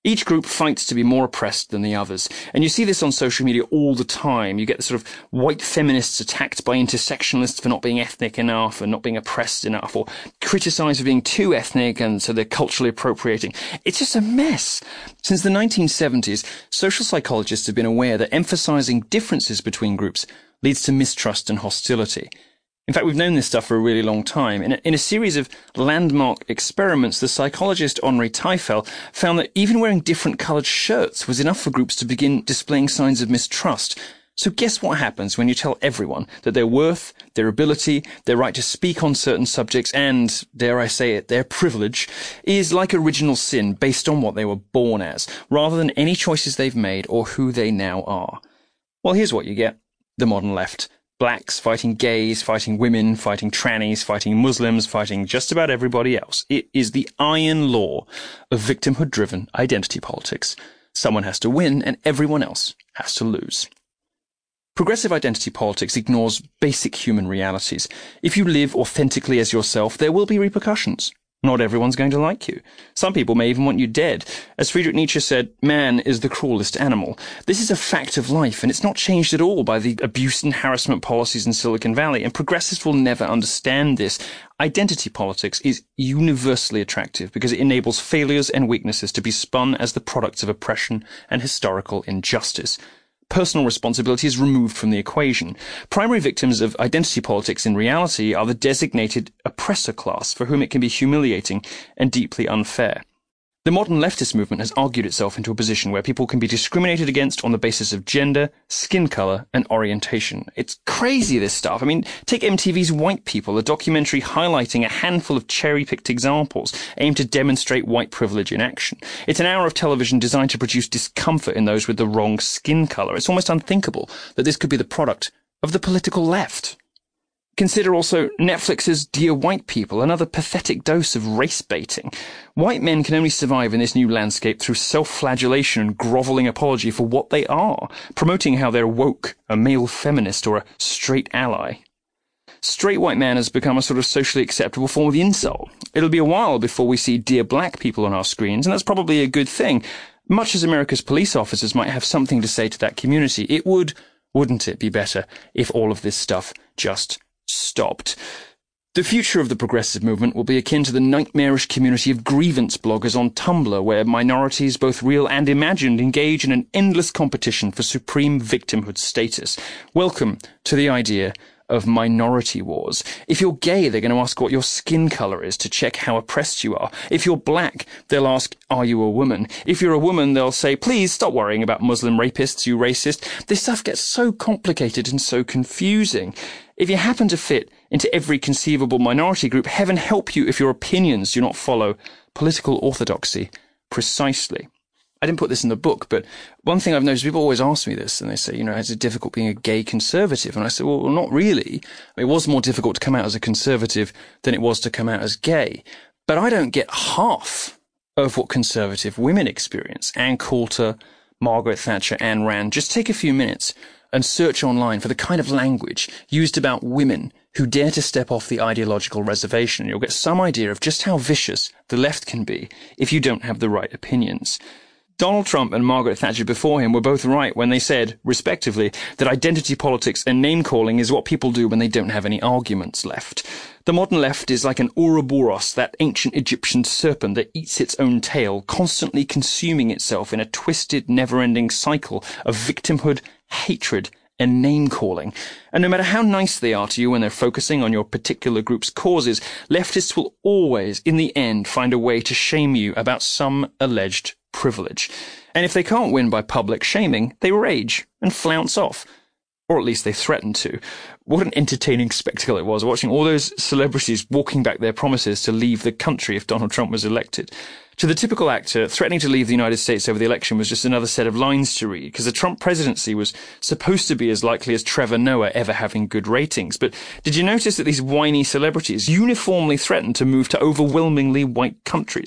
Each group fights to be more oppressed than the others. And you see this on social media all the time. You get the sort of white feminists attacked by intersectionalists for not being ethnic enough and not being oppressed enough, or criticised for being too ethnic and so they're culturally appropriating. It's just a mess. Since the 1970s, social psychologists have been aware that emphasising differences between groups leads to mistrust and hostility. In fact, we've known this stuff for a really long time. In a series of landmark experiments, the psychologist Henri Teifel found that even wearing different coloured shirts was enough for groups to begin displaying signs of mistrust. So guess what happens when you tell everyone that their worth, their ability, their right to speak on certain subjects and, dare I say it, their privilege is like original sin based on what they were born as, rather than any choices they've made or who they now are? Well, here's what you get. The modern left. Blacks fighting gays, fighting women, fighting trannies, fighting Muslims, fighting just about everybody else. It is the iron law of victimhood-driven identity politics. Someone has to win and everyone else has to lose. Progressive identity politics ignores basic human realities. If you live authentically as yourself, there will be repercussions. Not everyone's going to like you. Some people may even want you dead. As Friedrich Nietzsche said, man is the cruelest animal. This is a fact of life, and it's not changed at all by the abuse and harassment policies in Silicon Valley, and progressives will never understand this. Identity politics is universally attractive because it enables failures and weaknesses to be spun as the products of oppression and historical injustice. Personal responsibility is removed from the equation. Primary victims of identity politics in reality are the designated oppressor class, for whom it can be humiliating and deeply unfair. The modern leftist movement has argued itself into a position where people can be discriminated against on the basis of gender, skin colour, and orientation. It's crazy, this stuff. I mean, take MTV's White People, a documentary highlighting a handful of cherry-picked examples aimed to demonstrate white privilege in action. It's an hour of television designed to produce discomfort in those with the wrong skin colour. It's almost unthinkable that this could be the product of the political left. Consider also Netflix's Dear White People, another pathetic dose of race baiting. White men can only survive in this new landscape through self-flagellation and grovelling apology for what they are, promoting how they're woke, a male feminist, or a straight ally. Straight white man has become a sort of socially acceptable form of insult. It'll be a while before we see Dear Black People on our screens, and that's probably a good thing. Much as America's police officers might have something to say to that community, wouldn't it be better if all of this stuff just stopped? The future of the progressive movement will be akin to the nightmarish community of grievance bloggers on Tumblr, where minorities, both real and imagined, engage in an endless competition for supreme victimhood status. Welcome to the idea of minority wars. If you're gay, they're going to ask what your skin colour is to check how oppressed you are. If you're black, they'll ask, are you a woman? If you're a woman, they'll say, please stop worrying about Muslim rapists, you racist. This stuff gets so complicated and so confusing. If you happen to fit into every conceivable minority group, heaven help you if your opinions do not follow political orthodoxy precisely. I didn't put this in the book, but one thing I've noticed, people always ask me this, and they say, is it difficult being a gay conservative? And I say, well, not really. It was more difficult to come out as a conservative than it was to come out as gay. But I don't get half of what conservative women experience. Ann Coulter, Margaret Thatcher, Ayn Rand. Just take a few minutes and search online for the kind of language used about women who dare to step off the ideological reservation. You'll get some idea of just how vicious the left can be if you don't have the right opinions. Donald Trump and Margaret Thatcher before him were both right when they said, respectively, that identity politics and name-calling is what people do when they don't have any arguments left. The modern left is like an Ouroboros, that ancient Egyptian serpent that eats its own tail, constantly consuming itself in a twisted, never-ending cycle of victimhood, hatred, and name-calling. And no matter how nice they are to you when they're focusing on your particular group's causes, leftists will always, in the end, find a way to shame you about some alleged privilege. And if they can't win by public shaming, they rage and flounce off. Or at least they threaten to. What an entertaining spectacle it was, watching all those celebrities walking back their promises to leave the country if Donald Trump was elected. To the typical actor, threatening to leave the United States over the election was just another set of lines to read, because the Trump presidency was supposed to be as likely as Trevor Noah ever having good ratings. But did you notice that these whiny celebrities uniformly threatened to move to overwhelmingly white countries?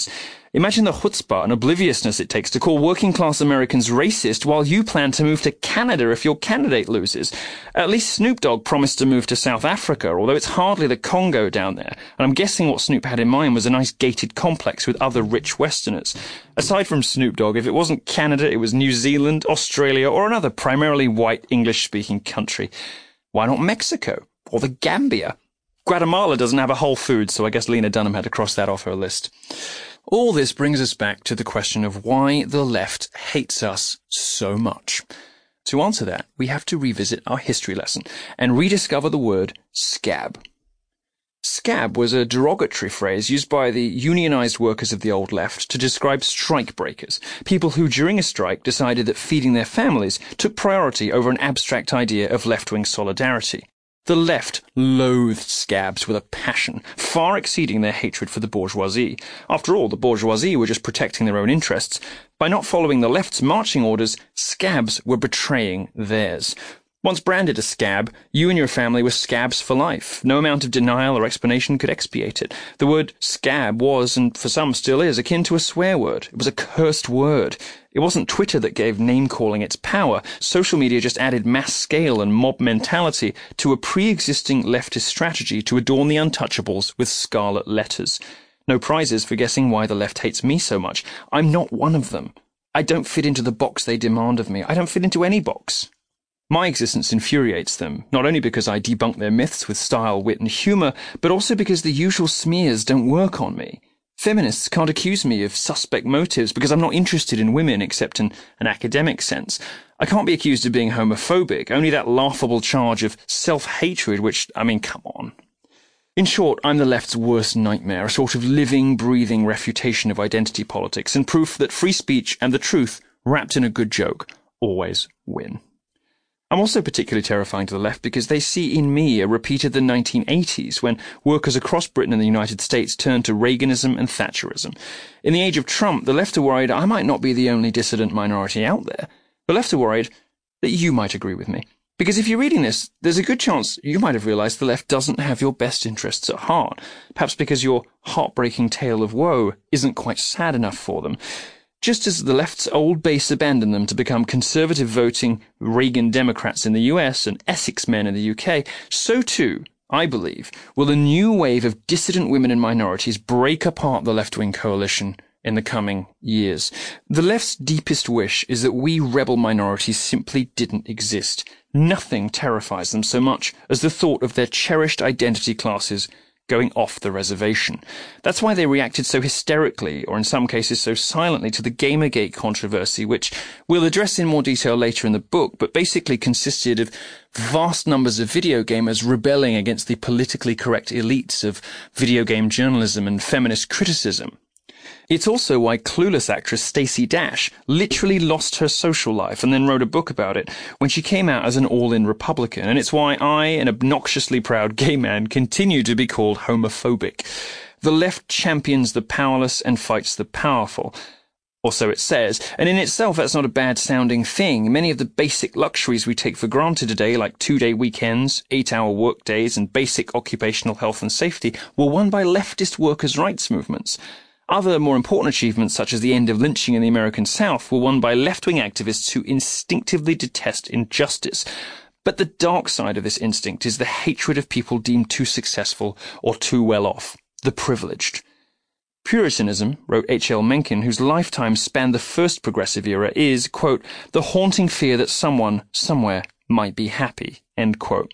Imagine the chutzpah and obliviousness it takes to call working-class Americans racist while you plan to move to Canada if your candidate loses. At least Snoop Dogg promised to move to South Africa, although it's hardly the Congo down there, and I'm guessing what Snoop had in mind was a nice gated complex with other rich Westerners. Aside from Snoop Dogg, if it wasn't Canada, it was New Zealand, Australia, or another primarily white English-speaking country. Why not Mexico? Or the Gambia? Guatemala doesn't have a Whole Foods, so I guess Lena Dunham had to cross that off her list. All this brings us back to the question of why the left hates us so much. To answer that, we have to revisit our history lesson and rediscover the word scab. Scab was a derogatory phrase used by the unionized workers of the old left to describe strike breakers, people who during a strike decided that feeding their families took priority over an abstract idea of left-wing solidarity. The left loathed scabs with a passion, far exceeding their hatred for the bourgeoisie. After all, the bourgeoisie were just protecting their own interests. By not following the left's marching orders, scabs were betraying theirs. Once branded a scab, you and your family were scabs for life. No amount of denial or explanation could expiate it. The word scab was, and for some still is, akin to a swear word. It was a cursed word. It wasn't Twitter that gave name-calling its power. Social media just added mass scale and mob mentality to a pre-existing leftist strategy to adorn the untouchables with scarlet letters. No prizes for guessing why the left hates me so much. I'm not one of them. I don't fit into the box they demand of me. I don't fit into any box. My existence infuriates them, not only because I debunk their myths with style, wit, and humour, but also because the usual smears don't work on me. Feminists can't accuse me of suspect motives because I'm not interested in women except in an academic sense. I can't be accused of being homophobic, only that laughable charge of self-hatred, which, come on. In short, I'm the left's worst nightmare, a sort of living, breathing refutation of identity politics, and proof that free speech and the truth, wrapped in a good joke, always win. I'm also particularly terrifying to the left because they see in me a repeat of the 1980s when workers across Britain and the United States turned to Reaganism and Thatcherism. In the age of Trump, the left are worried I might not be the only dissident minority out there. The left are worried that you might agree with me. Because if you're reading this, there's a good chance you might have realised the left doesn't have your best interests at heart. Perhaps because your heartbreaking tale of woe isn't quite sad enough for them. Just as the left's old base abandoned them to become conservative voting Reagan Democrats in the US and Essex men in the UK, so too, I believe, will a new wave of dissident women and minorities break apart the left-wing coalition in the coming years. The left's deepest wish is that we rebel minorities simply didn't exist. Nothing terrifies them so much as the thought of their cherished identity classes going off the reservation. That's why they reacted so hysterically, or in some cases so silently, to the Gamergate controversy, which we'll address in more detail later in the book, but basically consisted of vast numbers of video gamers rebelling against the politically correct elites of video game journalism and feminist criticism. It's also why clueless actress Stacey Dash literally lost her social life and then wrote a book about it when she came out as an all-in Republican, and it's why I, an obnoxiously proud gay man, continue to be called homophobic. The left champions the powerless and fights the powerful. Or so it says, and in itself that's not a bad-sounding thing. Many of the basic luxuries we take for granted today, like 2-day weekends, 8-hour workdays, and basic occupational health and safety, were won by leftist workers' rights movements. Other more important achievements, such as the end of lynching in the American South, were won by left-wing activists who instinctively detest injustice. But the dark side of this instinct is the hatred of people deemed too successful or too well off, the privileged. Puritanism, wrote H.L. Mencken, whose lifetime spanned the first progressive era, is, quote, the haunting fear that someone, somewhere, might be happy, end quote.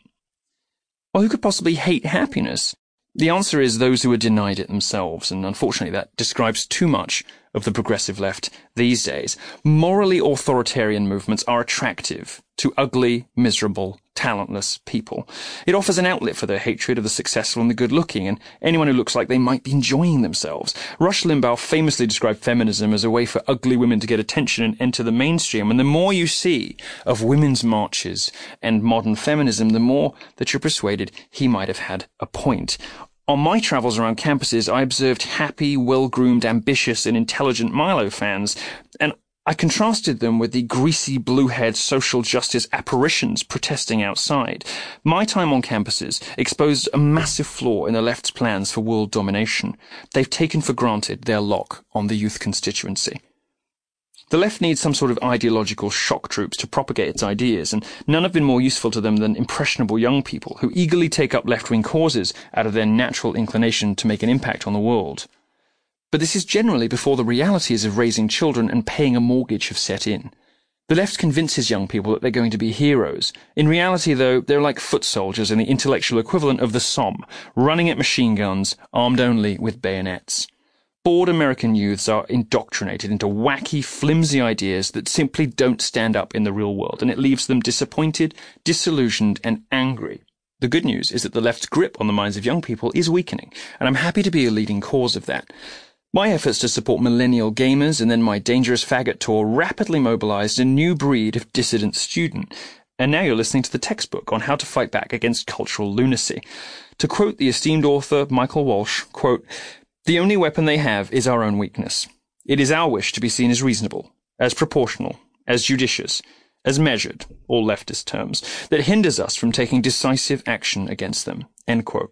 Well, who could possibly hate happiness? The answer is those who are denied it themselves, and unfortunately that describes too much of the progressive left these days. Morally authoritarian movements are attractive to ugly, miserable, talentless people. It offers an outlet for their hatred of the successful and the good-looking, and anyone who looks like they might be enjoying themselves. Rush Limbaugh famously described feminism as a way for ugly women to get attention and enter the mainstream, and the more you see of women's marches and modern feminism, the more that you're persuaded he might have had a point. On my travels around campuses, I observed happy, well-groomed, ambitious, and intelligent Milo fans, and I contrasted them with the greasy blue-haired social justice apparitions protesting outside. My time on campuses exposed a massive flaw in the left's plans for world domination. They've taken for granted their lock on the youth constituency. The left needs some sort of ideological shock troops to propagate its ideas, and none have been more useful to them than impressionable young people who eagerly take up left-wing causes out of their natural inclination to make an impact on the world. But this is generally before the realities of raising children and paying a mortgage have set in. The left convinces young people that they're going to be heroes. In reality, though, they're like foot soldiers in the intellectual equivalent of the Somme, running at machine guns, armed only with bayonets. Bored American youths are indoctrinated into wacky, flimsy ideas that simply don't stand up in the real world, and it leaves them disappointed, disillusioned, and angry. The good news is that the left's grip on the minds of young people is weakening, and I'm happy to be a leading cause of that. My efforts to support millennial gamers and then my Dangerous Faggot tour rapidly mobilized a new breed of dissident student. And now you're listening to the textbook on how to fight back against cultural lunacy. To quote the esteemed author Michael Walsh, quote, "The only weapon they have is our own weakness. It is our wish to be seen as reasonable, as proportional, as judicious, as measured, all leftist terms, that hinders us from taking decisive action against them." End quote.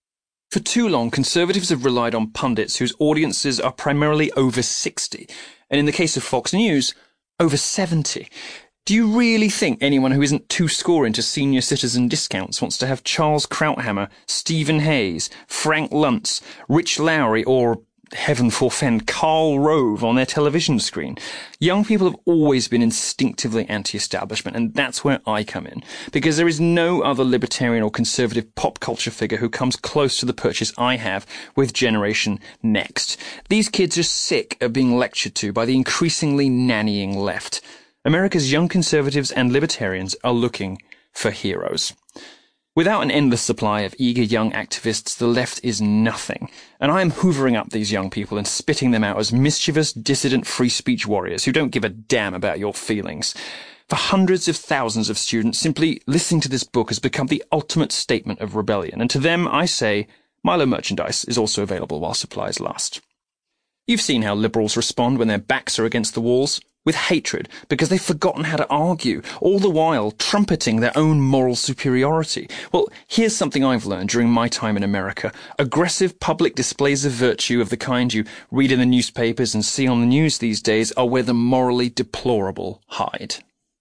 For too long, conservatives have relied on pundits whose audiences are primarily over 60, and in the case of Fox News, over 70. Do you really think anyone who isn't too score into senior citizen discounts wants to have Charles Krauthammer, Stephen Hayes, Frank Luntz, Rich Lowry, or, heaven forfend, Karl Rove on their television screen? Young people have always been instinctively anti-establishment, and that's where I come in, because there is no other libertarian or conservative pop culture figure who comes close to the purchase I have with Generation Next. These kids are sick of being lectured to by the increasingly nannying left. America's young conservatives and libertarians are looking for heroes. Without an endless supply of eager young activists, the left is nothing, and I am hoovering up these young people and spitting them out as mischievous, dissident free speech warriors who don't give a damn about your feelings. For hundreds of thousands of students, simply listening to this book has become the ultimate statement of rebellion, and to them I say, Milo merchandise is also available while supplies last. You've seen how liberals respond when their backs are against the walls. With hatred, because they've forgotten how to argue, all the while trumpeting their own moral superiority. Well, here's something I've learned during my time in America. Aggressive public displays of virtue of the kind you read in the newspapers and see on the news these days are where the morally deplorable hide.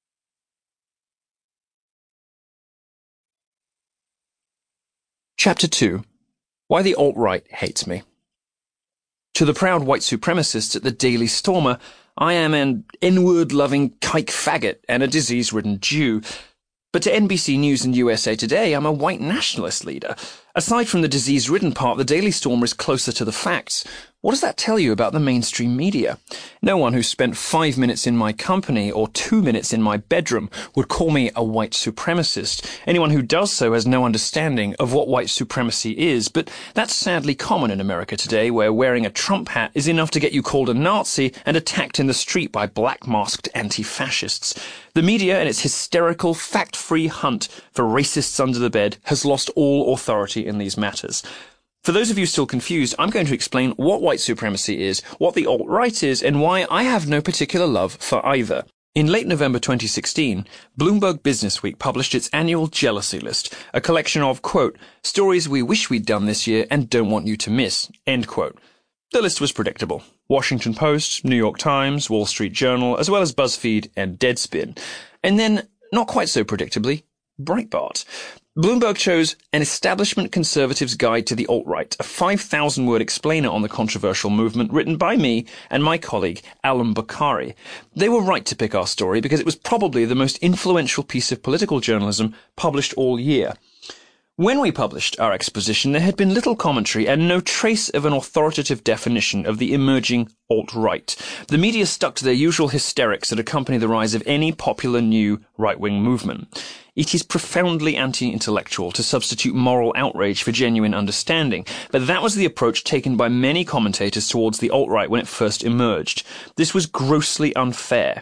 Chapter 2. Why the Alt-Right Hates Me. To the proud white supremacists at the Daily Stormer, I am an N-word-loving kike faggot and a disease-ridden Jew. But to NBC News and USA Today, I'm a white nationalist leader. Aside from the disease-ridden part, the Daily Stormer is closer to the facts. What does that tell you about the mainstream media? No one who spent 5 minutes in my company or 2 minutes in my bedroom would call me a white supremacist. Anyone who does so has no understanding of what white supremacy is, but that's sadly common in America today, where wearing a Trump hat is enough to get you called a Nazi and attacked in the street by black-masked anti-fascists. The media, in its hysterical, fact-free hunt for racists under the bed, has lost all authority in these matters. For those of you still confused, I'm going to explain what white supremacy is, what the alt-right is, and why I have no particular love for either. In late November 2016, Bloomberg Businessweek published its annual jealousy list, a collection of, quote, stories we wish we'd done this year and don't want you to miss, end quote. The list was predictable. Washington Post, New York Times, Wall Street Journal, as well as BuzzFeed and Deadspin. And then, not quite so predictably, Breitbart. Bloomberg chose An Establishment Conservative's Guide to the Alt-Right, a 5,000-word explainer on the controversial movement written by me and my colleague, Alan Bukhari. They were right to pick our story because it was probably the most influential piece of political journalism published all year. When we published our exposition, there had been little commentary and no trace of an authoritative definition of the emerging alt-right. The media stuck to their usual hysterics that accompany the rise of any popular new right-wing movement. It is profoundly anti-intellectual to substitute moral outrage for genuine understanding, but that was the approach taken by many commentators towards the alt-right when it first emerged. This was grossly unfair.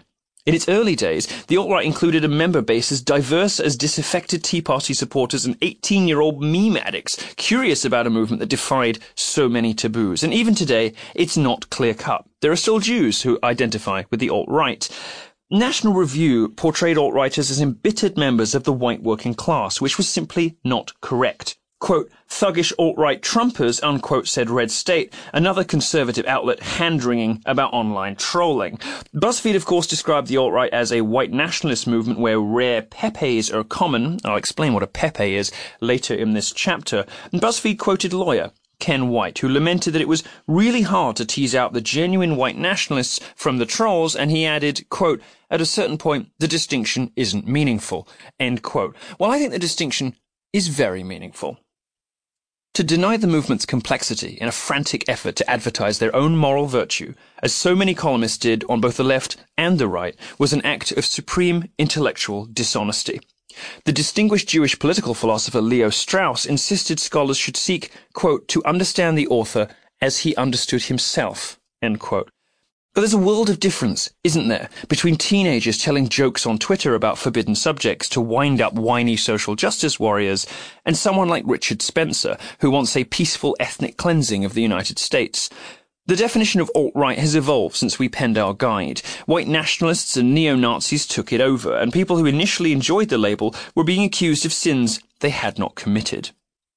In its early days, the alt-right included a member base as diverse as disaffected Tea Party supporters and 18-year-old meme addicts curious about a movement that defied so many taboos. And even today, it's not clear-cut. There are still Jews who identify with the alt-right. National Review portrayed alt-righters as embittered members of the white working class, which was simply not correct. Quote, thuggish alt-right Trumpers, unquote, said Red State, another conservative outlet hand-wringing about online trolling. BuzzFeed, of course, described the alt-right as a white nationalist movement where rare pepes are common. I'll explain what a pepe is later in this chapter. And BuzzFeed quoted lawyer Ken White, who lamented that it was really hard to tease out the genuine white nationalists from the trolls, and he added, quote, at a certain point, the distinction isn't meaningful, end quote. Well, I think the distinction is very meaningful. To deny the movement's complexity in a frantic effort to advertise their own moral virtue, as so many columnists did on both the left and the right, was an act of supreme intellectual dishonesty. The distinguished Jewish political philosopher Leo Strauss insisted scholars should seek, quote, to understand the author as he understood himself, end quote. But there's a world of difference, isn't there, between teenagers telling jokes on Twitter about forbidden subjects to wind up whiny social justice warriors and someone like Richard Spencer, who wants a peaceful ethnic cleansing of the United States. The definition of alt-right has evolved since we penned our guide. White nationalists and neo-Nazis took it over, and people who initially enjoyed the label were being accused of sins they had not committed.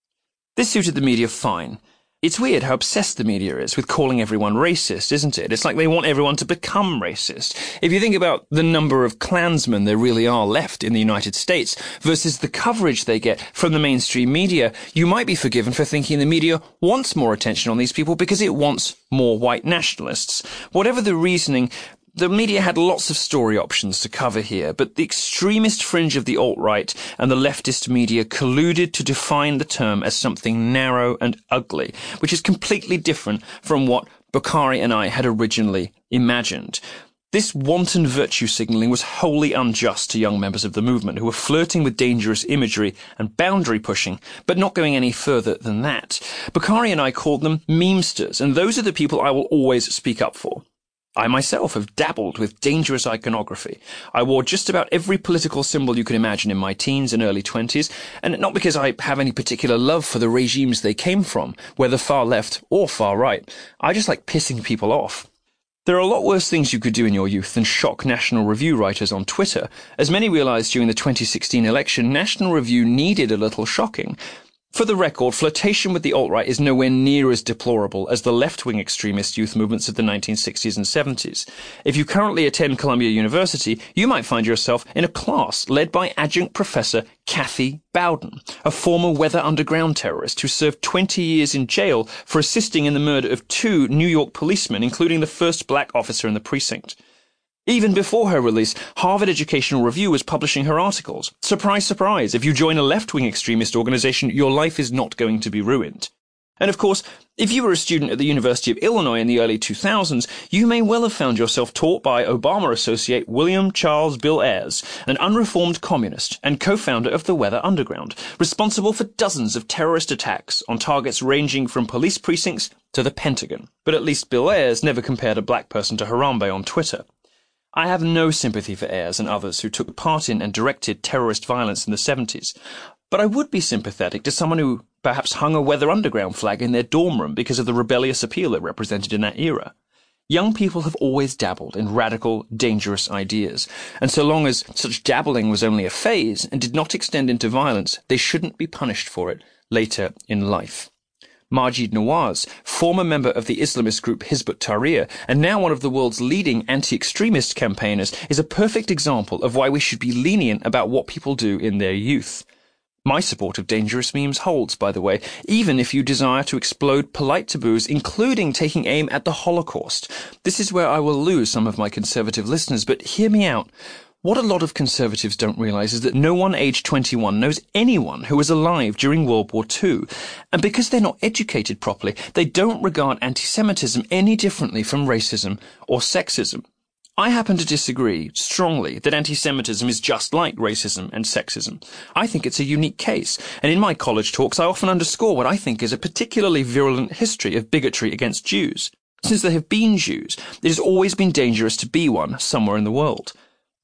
This suited the media fine. It's weird how obsessed the media is with calling everyone racist, isn't it? It's like they want everyone to become racist. If you think about the number of Klansmen there really are left in the United States versus the coverage they get from the mainstream media, you might be forgiven for thinking the media wants more attention on these people because it wants more white nationalists. Whatever the reasoning, the media had lots of story options to cover here, but the extremist fringe of the alt-right and the leftist media colluded to define the term as something narrow and ugly, which is completely different from what Bukhari and I had originally imagined. This wanton virtue signalling was wholly unjust to young members of the movement who were flirting with dangerous imagery and boundary pushing, but not going any further than that. Bukhari and I called them memesters, and those are the people I will always speak up for. I myself have dabbled with dangerous iconography. I wore just about every political symbol you can imagine in my teens and early 20s, and not because I have any particular love for the regimes they came from, whether far left or far right. I just like pissing people off. There are a lot worse things you could do in your youth than shock National Review writers on Twitter. As many realised during the 2016 election, National Review needed a little shocking. For the record, flirtation with the alt-right is nowhere near as deplorable as the left-wing extremist youth movements of the 1960s and 70s. If you currently attend Columbia University, you might find yourself in a class led by adjunct professor Kathy Bowden, a former Weather Underground terrorist who served 20 years in jail for assisting in the murder of 2 New York policemen, including the first black officer in the precinct. Even before her release, Harvard Educational Review was publishing her articles. Surprise, surprise, if you join a left-wing extremist organization, your life is not going to be ruined. And of course, if you were a student at the University of Illinois in the early 2000s, you may well have found yourself taught by Obama associate William Charles Bill Ayers, an unreformed communist and co-founder of the Weather Underground, responsible for dozens of terrorist attacks on targets ranging from police precincts to the Pentagon. But at least Bill Ayers never compared a black person to Harambe on Twitter. I have no sympathy for Ayers and others who took part in and directed terrorist violence in the 70s, but I would be sympathetic to someone who perhaps hung a Weather Underground flag in their dorm room because of the rebellious appeal it represented in that era. Young people have always dabbled in radical, dangerous ideas, and so long as such dabbling was only a phase and did not extend into violence, they shouldn't be punished for it later in life. Maajid Nawaz, former member of the Islamist group Hizb ut-Tahrir and now one of the world's leading anti-extremist campaigners, is a perfect example of why we should be lenient about what people do in their youth. My support of dangerous memes holds, by the way, even if you desire to explode polite taboos, including taking aim at the Holocaust. This is where I will lose some of my conservative listeners, but hear me out. What a lot of conservatives don't realise is that no one aged 21 knows anyone who was alive during World War II. And because they're not educated properly, they don't regard anti-Semitism any differently from racism or sexism. I happen to disagree strongly that anti-Semitism is just like racism and sexism. I think it's a unique case, and in my college talks I often underscore what I think is a particularly virulent history of bigotry against Jews. Since there have been Jews, it has always been dangerous to be one somewhere in the world.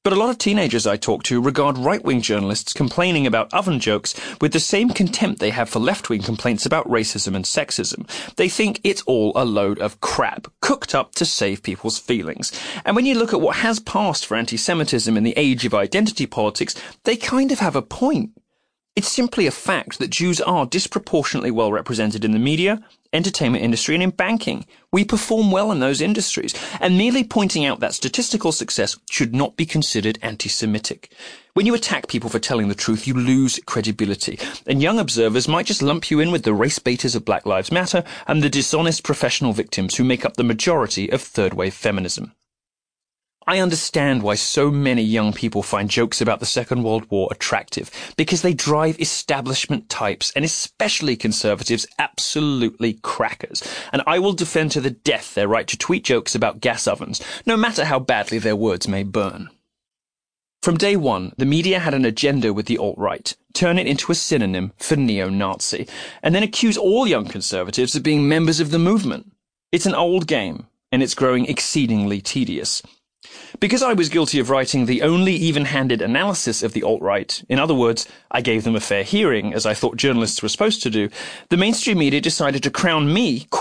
But a lot of teenagers I talk to regard right-wing journalists complaining about oven jokes with the same contempt they have for left-wing complaints about racism and sexism. They think it's all a load of crap, cooked up to save people's feelings. And when you look at what has passed for anti-Semitism in the age of identity politics, they kind of have a point. It's simply a fact that Jews are disproportionately well represented in the media, entertainment industry, and in banking. We perform well in those industries, and merely pointing out that statistical success should not be considered anti-Semitic. When you attack people for telling the truth, you lose credibility, and young observers might just lump you in with the race baiters of Black Lives Matter and the dishonest professional victims who make up the majority of third-wave feminism. I understand why so many young people find jokes about the Second World War attractive, because they drive establishment types, and especially conservatives, absolutely crackers. And I will defend to the death their right to tweet jokes about gas ovens, no matter how badly their words may burn. From day one, the media had an agenda with the alt-right, turn it into a synonym for neo-Nazi, and then accuse all young conservatives of being members of the movement. It's an old game, and it's growing exceedingly tedious. Because I was guilty of writing the only even-handed analysis of the alt-right, in other words, I gave them a fair hearing, as I thought journalists were supposed to do, the mainstream media decided to crown me